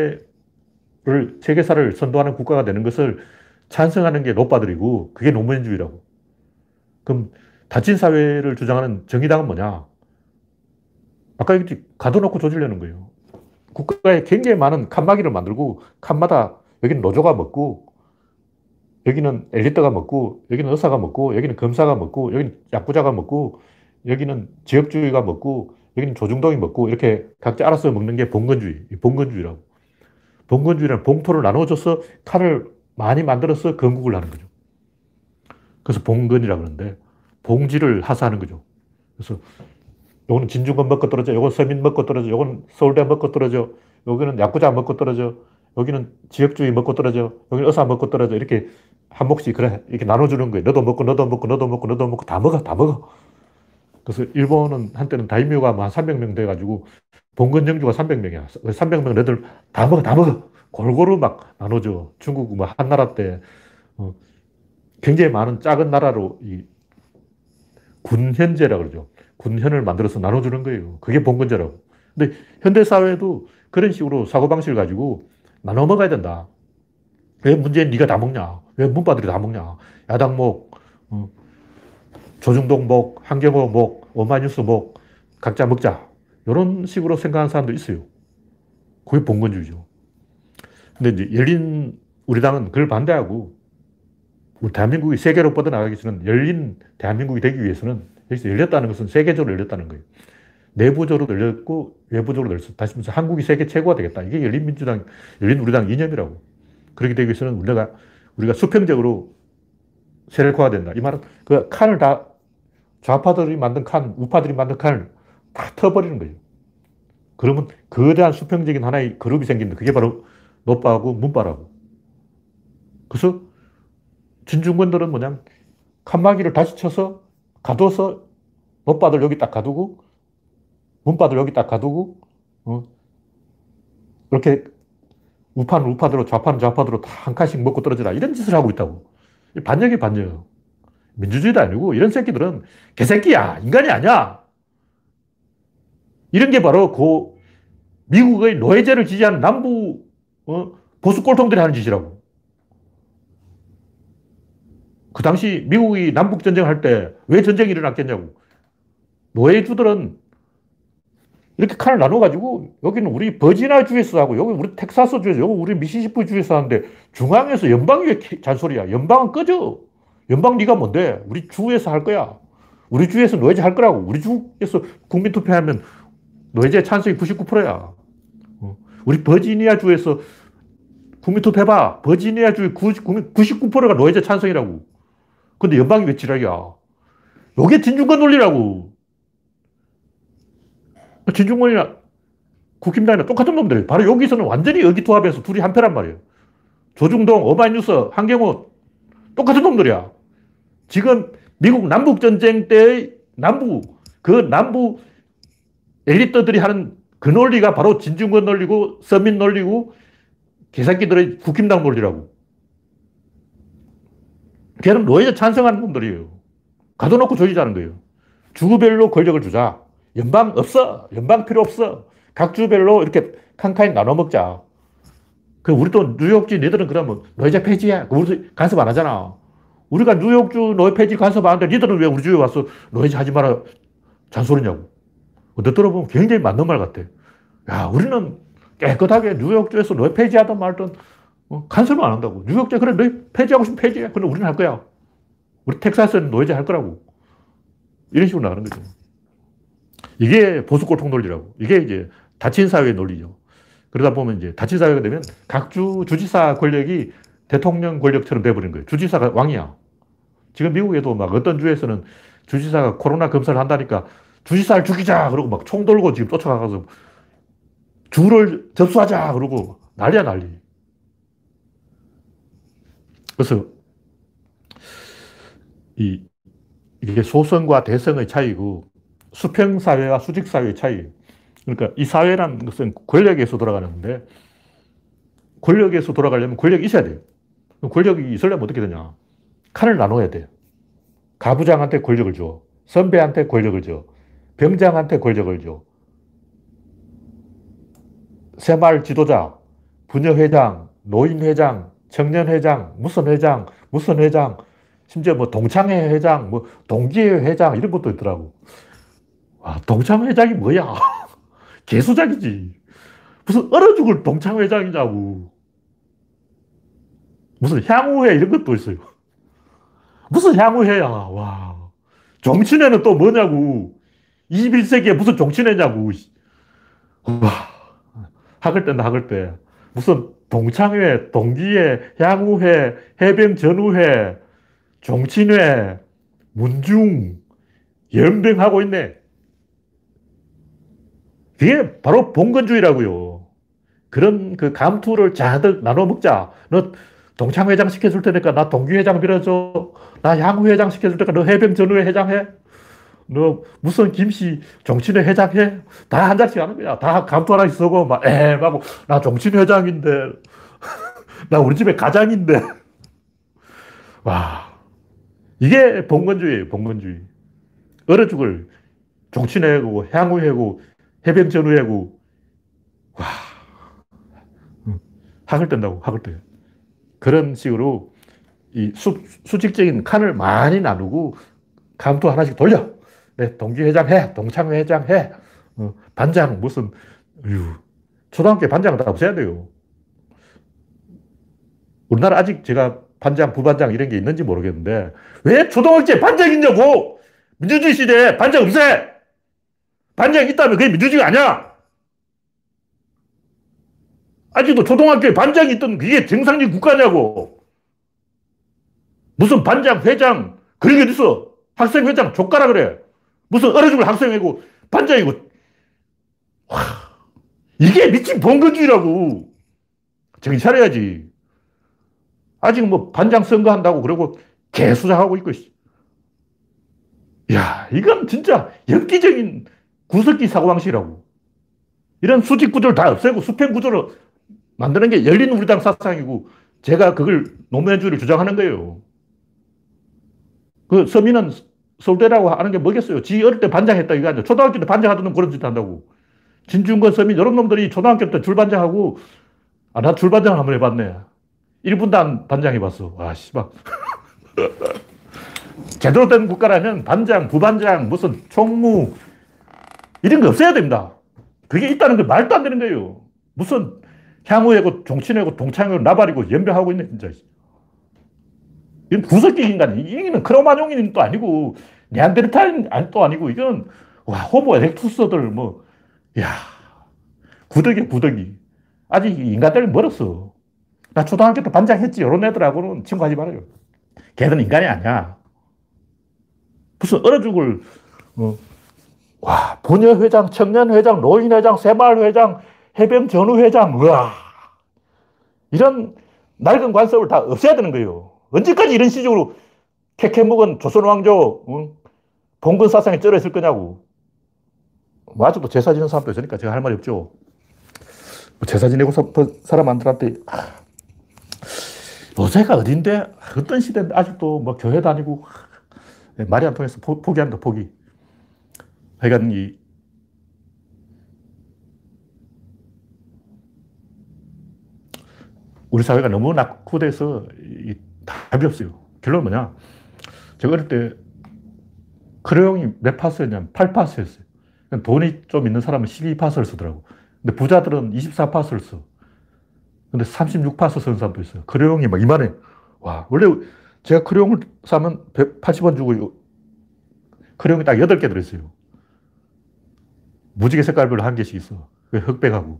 세계사를 선도하는 국가가 되는 것을 찬성하는 게 노빠들이고 그게 노무현주의라고. 그럼 닫힌 사회를 주장하는 정의당은 뭐냐? 아까 얘기했지, 가둬놓고 조지려는 거예요. 국가에 굉장히 많은 칸막이를 만들고 칸마다 여기는 노조가 먹고 여기는 엘리트가 먹고 여기는 의사가 먹고 여기는 검사가 먹고 여기는 야구자가 먹고 여기는 지역주의가 먹고 여기는 조중동이 먹고 이렇게 각자 알아서 먹는 게 봉건주의라고. 봉건주의는 봉토를 나눠줘서 칼을 많이 만들어서 건국을 하는 거죠. 그래서 봉건이라고 그러는데 봉지를 하사하는 거죠. 그래서 요거는 진중권 먹고 떨어져, 요건 서민 먹고 떨어져, 요건 서울대 먹고 떨어져, 여기는 야구자 먹고 떨어져, 여기는 지역주의 먹고 떨어져, 여기는 의사 먹고 떨어져. 이렇게 한 몫씩 그래 이렇게 나눠주는 거예요. 너도 먹고 너도 먹고 너도 먹고 너도 먹고 다 먹어 다 먹어. 그래서 일본은 한때는 다이묘가 한 300명 돼가지고 봉건 영주가 300명이야. 300명 너들 다 먹어 다 먹어. 골고루 막 나눠줘. 중국 뭐 한나라 때 굉장히 많은 작은 나라로 이 군현제라고 그러죠. 군현을 만들어서 나눠주는 거예요. 그게 봉건제라고. 근데 현대사회도 그런 식으로 사고방식을 가지고 나눠 먹어야 된다. 왜 문재인 네가 다 먹냐? 왜 문바들이 다 먹냐? 야당목, 조중동목, 한경호목, 오마이뉴스목 각자 먹자. 이런 식으로 생각하는 사람도 있어요. 그게 봉건주의죠. 근데 이제 열린 우리당은 그걸 반대하고 우리 대한민국이 세계로 뻗어나가기 위해서는 열린 대한민국이 되기 위해서는 여기서 열렸다는 것은 세계적으로 열렸다는 거예요. 내부적으로 열렸고 외부적으로 열렸어. 다시 말해서 한국이 세계 최고가 되겠다. 이게 열린민주당, 열린우리당 이념이라고. 그렇게 되기 위해서는 우리가 수평적으로 세력화가 된다. 이 말은 그 칸을 다 좌파들이 만든 칸, 우파들이 만든 칸을 다 터버리는 거예요. 그러면 거대한 수평적인 하나의 그룹이 생긴다. 그게 바로 노빠하고 문빠라고. 그래서 진중권들은 뭐냐면 칸막이를 다시 쳐서 가둬서 노빠들 여기 딱 가두고 문빠들 여기 딱 가두고 이렇게 우파는 우파대로 좌파는 좌파대로 다 한 칸씩 먹고 떨어지라 이런 짓을 하고 있다고. 반역이 반역. 민주주의도 아니고 이런 새끼들은 개새끼야. 인간이 아니야. 이런 게 바로 미국의 노예제를 지지하는 남부 보수 꼴통들이 하는 짓이라고. 그 당시 미국이 남북전쟁을 할 때 왜 전쟁이 일어났겠냐고. 노예주들은 이렇게 칸을 나눠가지고 여기는 우리 버지니아주에서 하고 여기 우리 텍사스주에서 여기 우리 미시시피주에서 하는데 중앙에서 연방이 왜 잔소리야. 연방은 꺼져. 연방 네가 뭔데? 우리 주에서 할 거야. 우리 주에서 노예제 할 거라고. 우리 주에서 국민투표하면 노예제 찬성이 99%야. 우리 버지니아주에서 국민투표 해봐. 버지니아주의 99%가 노예제 찬성이라고. 근데 연방이 왜 지랄이야. 요게 진중권 논리라고. 진중권이나 국힘당이나 똑같은 놈들이에요. 바로 여기서는 완전히 의기투합해서 둘이 한패란 말이에요. 조중동, 어마이뉴스, 한경호 똑같은 놈들이야. 지금 미국 남북전쟁 때의 남부 엘리트들이 하는 그 논리가 바로 진중권 논리고 서민 논리고 개새끼들의 국힘당 논리라고. 걔는 노예제 찬성하는 놈들이에요. 가둬놓고 조지자는 거예요. 주별로 권력을 주자. 연방 없어. 연방 필요 없어. 각 주별로 이렇게 칸칸이 나눠 먹자. 우리도 뉴욕주 니들은 그러면 노예제 폐지해. 우리 간섭 안 하잖아. 우리가 뉴욕주 노예 폐지 간섭 안 하는데 니들은 왜 우리 주에 와서 노예제 하지 마라 잔소리냐고. 듣들어보면 굉장히 맞는 말 같아. 야, 우리는 깨끗하게 뉴욕주에서 노예 폐지하든 말든 간섭을 안 한다고. 뉴욕주 그래 노예 폐지하고 싶으면 폐지해. 근데 우리는 할 거야. 우리 텍사스는 노예제 할 거라고. 이런 식으로 나가는 거죠. 이게 보수 꼴통 논리라고. 이게 이제 닫힌 사회의 논리죠. 그러다 보면 이제 닫힌 사회가 되면 각 주지사 권력이 대통령 권력처럼 돼버린 거예요. 주지사가 왕이야. 지금 미국에도 막 어떤 주에서는 주지사가 코로나 검사를 한다니까 주지사를 죽이자! 그러고 막 총 들고 지금 쫓아가서 주를 접수하자! 그러고 난리야, 난리. 그래서 이게 소성과 대성의 차이고 수평사회와 수직사회의 차이. 그러니까 이 사회라는 것은 권력에서 돌아가는데 권력에서 돌아가려면 권력이 있어야 돼요. 권력이 있으려면 어떻게 되냐. 칸을 나눠야 돼요. 가부장한테 권력을 줘. 선배한테 권력을 줘. 병장한테 권력을 줘. 새마을 지도자, 부녀회장, 노인회장, 청년회장, 무슨 회장, 심지어 뭐 동창회 회장, 뭐 동기회 회장 이런 것도 있더라고. 와, 동창회장이 뭐야? 개수작이지. 무슨 얼어 죽을 동창회장이냐고. 무슨 향후회 이런 것도 있어요. 무슨 향후회야. 와. 정치회는 또 뭐냐고. 21세기에 무슨 정치회냐고. 와. 학을 땐다, 학을 때. 무슨 동창회, 동기회, 향후회, 해병전후회, 정친회, 문중, 연병하고 있네. 그게 바로 봉건주의라고요. 그런 그 감투를 자들 나눠 먹자. 너 동창회장 시켜줄 테니까 나 동기회장 밀어줘. 나 향후회장 시켜줄 테니까 너 해병전후회 회장해. 너 무슨 김씨 정친회 회장해. 다 한 잔씩 하는 거야. 다 감투 하나씩 쓰고 막 하고 나 정친회장인데 나 우리 집에 가장인데. 와, 이게 봉건주의예요. 봉건주의. 얼어 죽을 정친회고 향후회고 해병전후회고. 와, 학을 뗀다고, 학을 떼요. 그런 식으로 이 수직적인 칸을 많이 나누고 감투 하나씩 돌려. 네, 동기회장 해, 동창회장 해, 반장 무슨, 초등학교 반장은 다 없애야 돼요. 우리나라 아직 제가 반장, 부반장 이런 게 있는지 모르겠는데 왜 초등학교에 반장이 있냐고! 민주주의 시대에 반장 없애! 반장이 있다면 그게 민주주의가 아니야! 아직도 초등학교에 반장이 있던 그게 정상적인 국가냐고! 무슨 반장, 회장, 그런 게 어딨어? 학생회장 족가라 그래. 무슨 얼어 죽을 학생이고 반장이고. 와, 이게 미친 봉건주의라고. 정신 차려야지. 아직 뭐 반장 선거한다고 그러고 개수작하고 있고. 야, 이건 진짜 엽기적인 구석기 사고방식이라고. 이런 수직 구조를 다 없애고 수평 구조를 만드는 게 열린 우리당 사상이고 제가 그걸 노무현주의를 주장하는 거예요. 그 서민은 서울대라고 하는 게 뭐겠어요? 지 어릴 때 반장했다 이거 아니야. 초등학교 때 반장하던 놈 그런 짓 한다고. 진중권, 서민 이런 놈들이 초등학교 때 줄반장하고 나 줄반장 한번 해봤네. 1분단 반장 해봤어. 와, 씨발. 제대로 된 국가라면 반장, 부반장, 무슨 총무 이런 거 없애야 됩니다. 그게 있다는 게 말도 안 되는 거예요. 무슨 향후회고 종친회고 동창회고 나발이고 연병하고 있네 진짜. 이건 구석기 인간. 이는 크로마뇽인도 아니고 네안데르탈인도 아니고 이건 와 호모 에렉투스들 뭐 야 구더기 구더기. 아직 인간들 멀었어. 나 초등학교 때 반장했지. 이런 애들하고는 친구하지 말아요. 걔들은 인간이 아니야. 무슨 얼어 죽을 와 부녀회장, 청년회장, 노인회장, 새마을회장, 해병전후회장 와 이런 낡은 관습을 다 없애야 되는 거예요. 언제까지 이런 식으로 캐캐묵은 조선왕조 봉건 사상에 쩔어 있을 거냐고. 뭐 아직도 제사 지는 사람도 있으니까 제가 할 말이 없죠. 뭐 제사 지내고 사람들한테 요새가 어딘데 어떤 시대인데 아직도 뭐 교회 다니고 말이 안 통해서 포기한다 포기. 하여간 우리 사회가 너무 낙후돼서 답이 없어요. 결론은 뭐냐? 제가 어릴 때 크레용이 몇 파스였냐면 8파스였어요. 돈이 좀 있는 사람은 12파스를 쓰더라고. 근데 부자들은 24파스를 써. 근데 36파스 쓰는 사람도 있어요. 크레용이 막 이만해. 와, 원래 제가 크레용을 사면 180원 주고 크레용이 딱 8개 들어있어요. 무지개 색깔별로 한 개씩 있어. 흑백하고.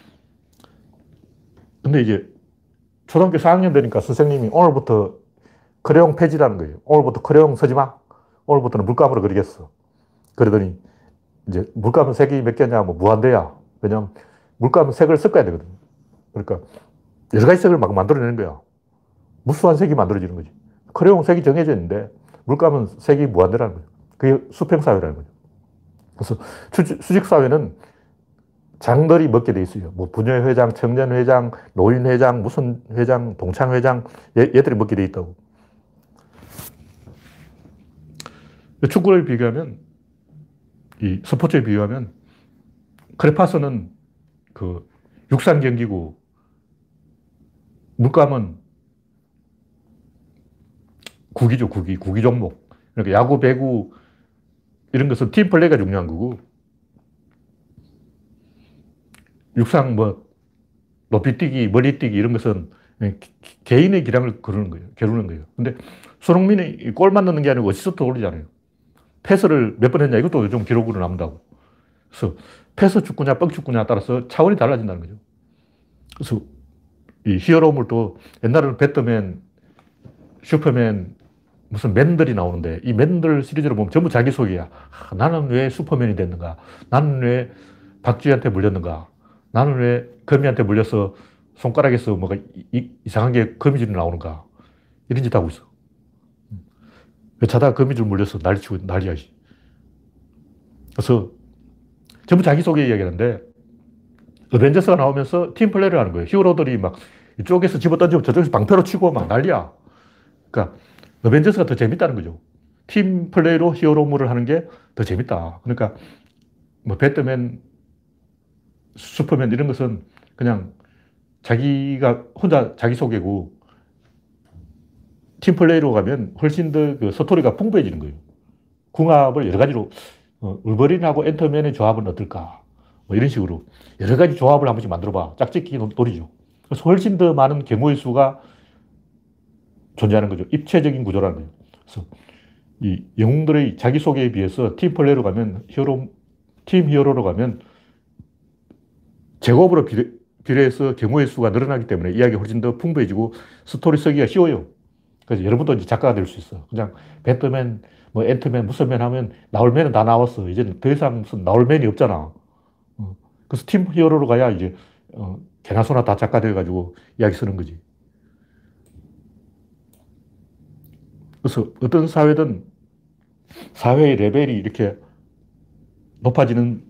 근데 이제 초등학교 4학년 되니까 선생님이 오늘부터 크레용 폐지라는 거예요. 오늘부터 크레용 쓰지 마. 오늘부터는 물감으로 그리겠어. 그러더니 이제 물감은 색이 몇 개냐? 뭐 무한대야. 왜냐면 물감은 색을 섞어야 되거든. 그러니까 여러 가지 색을 막 만들어내는 거야. 무수한 색이 만들어지는 거지. 크레용 색이 정해져 있는데 물감은 색이 무한대라는 거죠. 그게 수평사회라는 거죠. 그래서 수직사회는 장들이 먹게 돼 있어요. 뭐 부녀회장, 청년회장, 노인회장, 무슨 회장, 동창회장 얘들이 먹게 돼 있다고. 축구를 비교하면 이 스포츠에 비유하면 크레파스는 그 육상 경기고 물감은 국기죠, 국기 종목. 그러니까 야구, 배구 이런 것은 팀 플레이가 중요한 거고 육상 뭐 높이뛰기, 머리뛰기 이런 것은 개인의 기량을 겨루는 거예요. 근데 손흥민이 골만 넣는 게 아니고 어시스트 올리잖아요. 패스를 몇 번 했냐 이것도 요즘 기록으로 남는다고. 그래서 패스 축구냐 뻥 축구냐 따라서 차원이 달라진다는 거죠. 그래서 이 히어로물도 옛날에는 배트맨, 슈퍼맨, 무슨 맨들이 나오는데 이 맨들 시리즈를 보면 전부 자기소개야. 나는 왜 슈퍼맨이 됐는가? 나는 왜 박쥐한테 물렸는가? 나는 왜 거미한테 물려서 손가락에서 뭐가 이상한 게 거미줄이 나오는가? 이런 짓 하고 있어. 자다가 거미줄 물려서 난리치고 난리야. 그래서 전부 자기소개 이야기하는데 어벤져스가 나오면서 팀 플레이를 하는 거예요. 히어로들이 막 이쪽에서 집어 던지고 저쪽에서 방패로 치고 막 난리야. 그러니까 어벤져스가 더 재밌다는 거죠. 팀 플레이로 히어로물을 하는 게 더 재밌다. 그러니까 뭐 배트맨, 슈퍼맨 이런 것은 그냥 자기가 혼자 자기소개고 팀플레이로 가면 훨씬 더 그 스토리가 풍부해지는 거예요. 궁합을 여러 가지로 울버린하고 앤터맨의 조합은 어떨까? 뭐 이런 식으로 여러 가지 조합을 한 번씩 만들어봐. 짝짓기 놀이죠. 그래서 훨씬 더 많은 경우의 수가 존재하는 거죠. 입체적인 구조라는 거예요. 그래서 이 영웅들의 자기소개에 비해서 팀플레이로 가면 팀 히어로로 가면 제곱으로 비례해서 경우의 수가 늘어나기 때문에 이야기가 훨씬 더 풍부해지고 스토리 쓰기가 쉬워요. 그래서 여러분도 이제 작가가 될 수 있어. 그냥 배트맨, 뭐 앤트맨, 무슨 맨 하면 나올 맨은 다 나왔어. 이제는 더 이상 무슨 나올 맨이 없잖아. 그래서 팀 히어로로 가야 이제 개나 소나 다 작가 돼가지고 이야기 쓰는 거지. 그래서 어떤 사회든 사회의 레벨이 이렇게 높아지는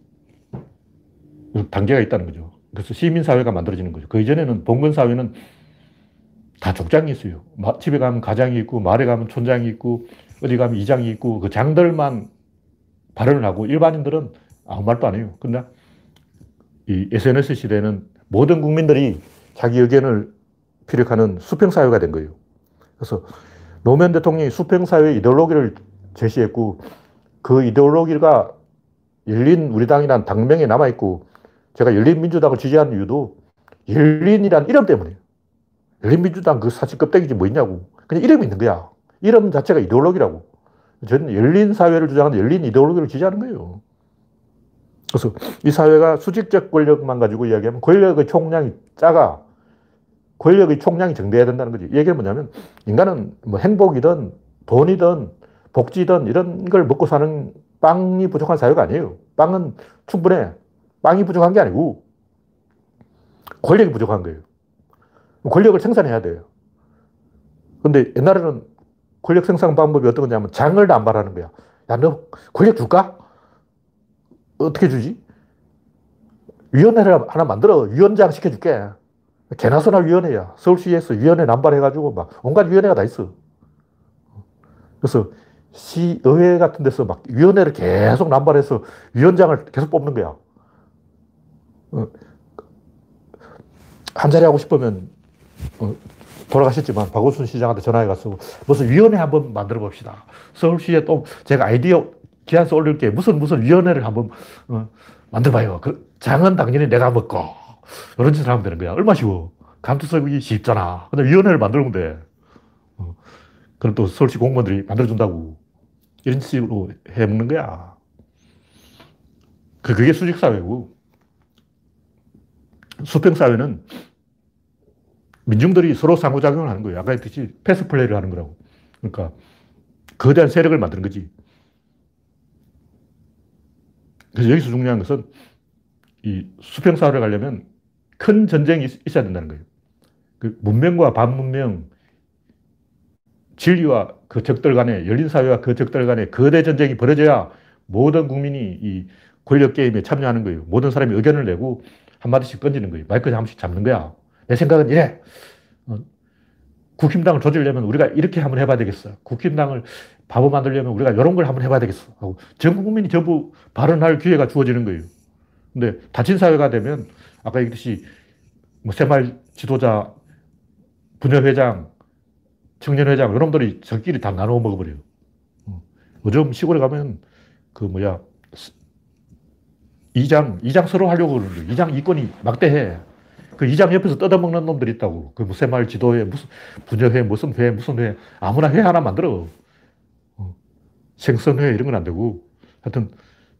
단계가 있다는 거죠. 그래서 시민사회가 만들어지는 거죠. 그 이전에는 봉건사회는 다 족장이 있어요. 집에 가면 가장이 있고, 마을에 가면 촌장이 있고, 어디 가면 이장이 있고, 그 장들만 발언을 하고 일반인들은 아무 말도 안 해요. 근데 이 SNS 시대에는 모든 국민들이 자기 의견을 피력하는 수평사회가 된 거예요. 그래서 노무현 대통령이 수평사회 이데올로기를 제시했고, 그 이데올로기가 열린 우리당이라는 당명에 남아있고, 제가 열린민주당을 지지하는 이유도 열린이라는 이름 때문이에요. 열린민주당 그 사실 껍데기지 뭐 있냐고. 그냥 이름이 있는 거야. 이름 자체가 이데올로기라고. 저는 열린 사회를 주장하는 열린 이데올로기를 지지하는 거예요. 그래서 이 사회가 수직적 권력만 가지고 이야기하면 권력의 총량이 작아. 권력의 총량이 정대해야 된다는 거지. 이 얘기는 뭐냐면 인간은 뭐 행복이든 돈이든 복지든 이런 걸 먹고 사는 빵이 부족한 사회가 아니에요. 빵은 충분해. 빵이 부족한 게 아니고 권력이 부족한 거예요. 권력을 생산해야 돼요. 근데 옛날에는 권력 생산 방법이 어떤 거냐면 장을 남발하는 거야. 야, 너 권력 줄까? 어떻게 주지? 위원회를 하나 만들어. 위원장 시켜줄게. 개나 소나 위원회야. 서울시에서 위원회 남발해가지고 막 온갖 위원회가 다 있어. 그래서 시의회 같은 데서 막 위원회를 계속 남발해서 위원장을 계속 뽑는 거야. 한 자리 하고 싶으면 돌아가셨지만 박원순 시장한테 전화해 가서 무슨 위원회 한번 만들어 봅시다. 서울시에 또 제가 아이디어 기한서 올릴게. 무슨 위원회를 한번 만들어 봐요. 그 장은 당연히 내가 먹고 이런 짓을 하면 되는 거야. 얼마 쉬워. 감투쓰기 쉽잖아. 근데 위원회를 만들면 돼. 그럼 또 서울시 공무원들이 만들어준다고. 이런 식으로 해먹는 거야. 그게 수직사회고. 수평사회는 민중들이 서로 상호작용을 하는 거예요. 아까 했듯이 패스플레이를 하는 거라고. 그러니까 거대한 세력을 만드는 거지. 그래서 여기서 중요한 것은 이 수평사회를 가려면 큰 전쟁이 있어야 된다는 거예요. 그 문명과 반문명, 진리와 그 적들 간에, 열린 사회와 그 적들 간에 거대 전쟁이 벌어져야 모든 국민이 이 권력 게임에 참여하는 거예요. 모든 사람이 의견을 내고 한마디씩 던지는 거예요. 마이크 한 번씩 잡는 거야. 내 생각은 이래. 국힘당을 조지려면 우리가 이렇게 한번 해봐야 되겠어. 국힘당을 바보 만들려면 우리가 이런 걸 한번 해봐야 되겠어. 하고 전 국민이 전부 발언할 기회가 주어지는 거예요. 근데 닫힌 사회가 되면 아까 얘기했듯이 뭐 새마을 지도자, 부녀회장, 청년회장 이런 놈들이 저끼리 다 나눠 먹어버려요. 요즘 시골에 가면 그 뭐야 이장 서로 하려고 그러는 거예요. 이장 이권이 막대해. 그 이장 옆에서 뜯어먹는 놈들이 있다고. 그 새마을 지도회, 무슨 부녀회, 무슨 회, 아무나 회 하나 만들어. 생선회 이런 건 안 되고. 하여튼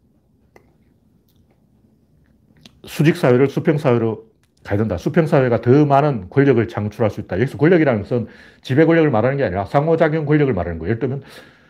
수직사회를 수평사회로 가야 된다. 수평사회가 더 많은 권력을 창출할 수 있다. 여기서 권력이라는 것은 지배 권력을 말하는 게 아니라 상호작용 권력을 말하는 거예요. 예를 들면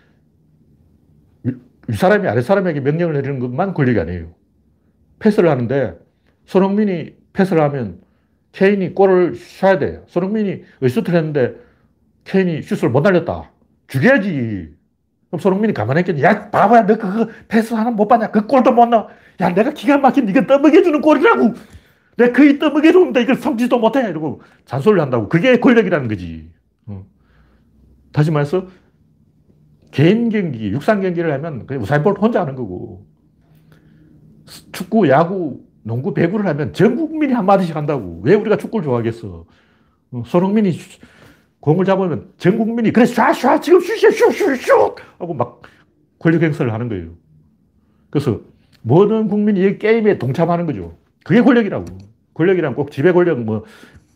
윗사람이 아랫사람에게 명령을 내리는 것만 권력이 아니에요. 패스를 하는데 손흥민이 패스를 하면 케인이 골을 쏴야 돼요. 손흥민이 어시스트를 했는데 케인이 슛을 못 날렸다. 죽여야지. 그럼 손흥민이 가만히 있겠니? 야, 바보야, 너 그거 패스 하나 못 봤냐? 그 골도 못 넣어. 야, 내가 기가 막힌 이거 떠먹여주는 골이라고. 내가 거의 떠먹여주는데 이걸 성지도 못해. 이러고 잔소리를 한다고. 그게 권력이라는 거지. 다시 말해서 개인 경기, 육상 경기를 하면 그냥 우사인 볼트 혼자 하는 거고, 축구, 야구, 농구, 배구를 하면 전 국민이 한마디씩 한다고. 왜 우리가 축구를 좋아하겠어? 손흥민이 공을 잡으면 전 국민이 그래 쏴 지금 슛이야 슛 하고 막 권력 행사를 하는 거예요. 그래서 모든 국민이 이 게임에 동참하는 거죠. 그게 권력이라고. 권력이란 꼭 지배 권력, 뭐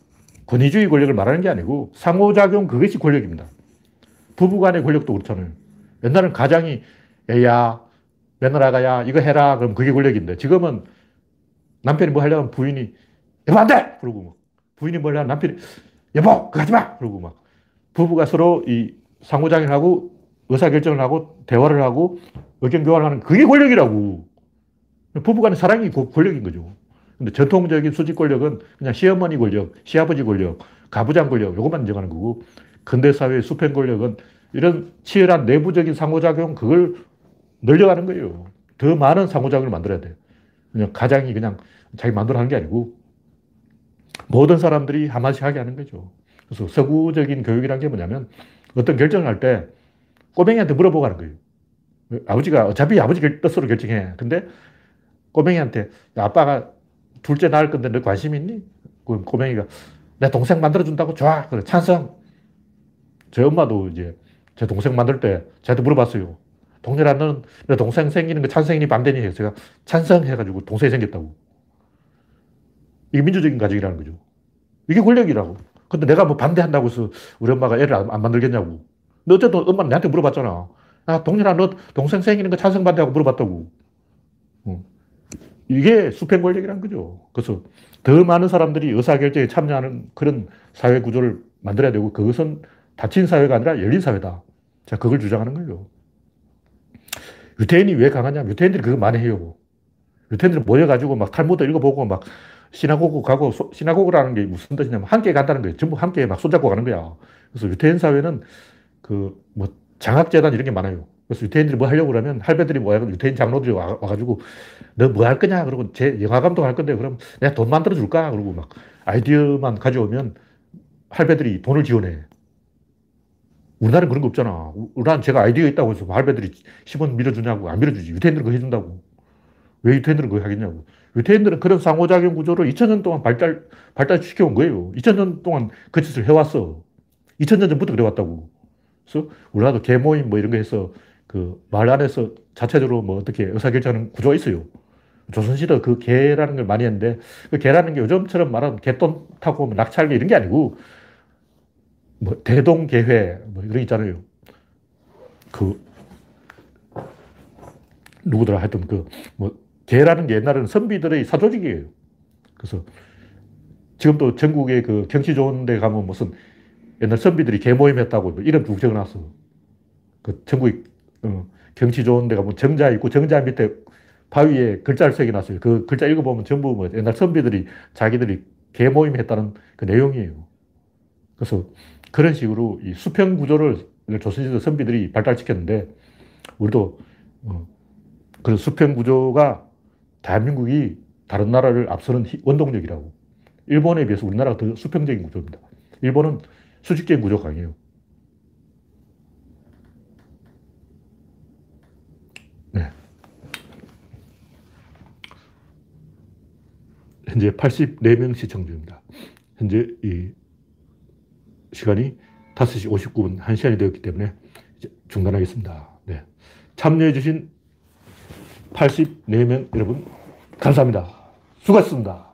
권위주의 권력을 말하는 게 아니고 상호작용 그것이 권력입니다. 부부 간의 권력도 그렇잖아요. 옛날에는 가장이 야, 며느라가 야, 이거 해라. 그럼 그게 권력인데 지금은 남편이 뭐 하려면 부인이 여보 안 돼! 그러고 막 부인이 뭐 하려면 남편이 여보 그거 하지 마! 그러고 막 부부가 서로 이 상호작용을 하고 의사결정을 하고 대화를 하고 의견 교환을 하는 그게 권력이라고. 부부 간의 사랑이 권력인 거죠. 근데 전통적인 수직 권력은 그냥 시어머니 권력, 시아버지 권력, 가부장 권력, 요것만 인정하는 거고, 근대사회의 수평 권력은 이런 치열한 내부적인 상호작용, 그걸 늘려가는 거예요. 더 많은 상호작용을 만들어야 돼요. 그냥 가장이 그냥 자기 마음대로 하는 게 아니고, 모든 사람들이 한마디씩 하게 하는 거죠. 그래서 서구적인 교육이라는 게 뭐냐면, 어떤 결정을 할 때 꼬맹이한테 물어보고 하는 거예요. 아버지가 어차피 아버지 뜻으로 결정해. 근데 꼬맹이한테 아빠가 둘째 낳을 건데 너 관심 있니? 그럼 꼬맹이가 내 동생 만들어준다고? 좋아. 그래, 찬성. 제 엄마도 이제 제 동생 만들 때 저한테 물어봤어요. 동렬아, 너는 내 동생 생기는 거 찬성이니 반대니? 해서 제가 찬성해가지고 동생이 생겼다고. 이게 민주적인 가정이라는 거죠. 이게 권력이라고. 근데 내가 뭐 반대한다고 해서 우리 엄마가 애를 안 만들겠냐고. 근데 어쨌든 엄마는 내한테 물어봤잖아. 아, 동렬아, 너 동생 생기는 거 찬성 반대하고 물어봤다고. 이게 수평 권력이라는 거죠. 그래서 더 많은 사람들이 의사결정에 참여하는 그런 사회 구조를 만들어야 되고 그것은 닫힌 사회가 아니라 열린 사회다. 자, 그걸 주장하는 거예요. 유태인이 왜 강하냐? 유태인들이 그거 많이 해요. 유태인들이 모여가지고 막 탈무드 읽어보고 막 시나고그 가고, 시나고그라는 게 무슨 뜻이냐면 함께 간다는 거예요. 전부 함께 막 손잡고 가는 거야. 그래서 유태인 사회는 그 뭐 장학재단 이런 게 많아요. 그래서 유태인들이 뭐 하려고 그러면 할배들이 뭐야, 유태인 장로들이 와가지고 너 뭐 할 거냐? 그러고 제 영화 감독 할 건데 그럼 내가 돈 만들어 줄까? 그러고 막 아이디어만 가져오면 할배들이 돈을 지원해. 우리나라는 그런 거 없잖아. 우리나라는 제가 아이디어 있다고 해서 할배들이 10원 밀어주냐고. 안 밀어주지. 유태인들은 그거 해준다고. 왜 유태인들은 그거 하겠냐고. 유태인들은 그런 상호작용 구조를 2000년 동안 발달시켜 온 거예요. 2000년 동안 그 짓을 해왔어. 2000년 전부터 그래왔다고. 그래서 우리나라도 계모임 뭐 이런 거 해서 그 말 안에서 자체적으로 뭐 어떻게 의사결정하는 구조가 있어요. 조선시대 그 개라는 걸 많이 했는데 그 개라는 게 요즘처럼 말하는 개똥 타고 뭐 낙찰기 이런 게 아니고 뭐 대동개회 뭐 이런 거 있잖아요. 그 누구더라 하여튼 그 뭐 개라는 게 옛날에는 선비들의 사조직이에요. 그래서 지금도 전국에 그 경치 좋은 데 가면 무슨 옛날 선비들이 개 모임 했다고 뭐 이름 쭉 적어놨어. 그 전국에 경치 좋은 데 가면 정자 있고 정자 밑에 바위에 글자를 새겨놨어요. 그 글자 읽어보면 전부 뭐 옛날 선비들이 자기들이 개 모임 했다는 그 내용이에요. 그래서 그런 식으로 이 수평 구조를 조선시대 선비들이 발달시켰는데 우리도 그런 수평 구조가 대한민국이 다른 나라를 앞서는 원동력이라고. 일본에 비해서 우리나라가 더 수평적인 구조입니다. 일본은 수직적인 구조가 강해요. 네. 현재 84명 시청 중입니다. 현재 이 시간이 5시 59분, 1시간이 되었기 때문에 이제 중단하겠습니다. 네. 참여해주신 84명 여러분, 감사합니다. 수고하셨습니다.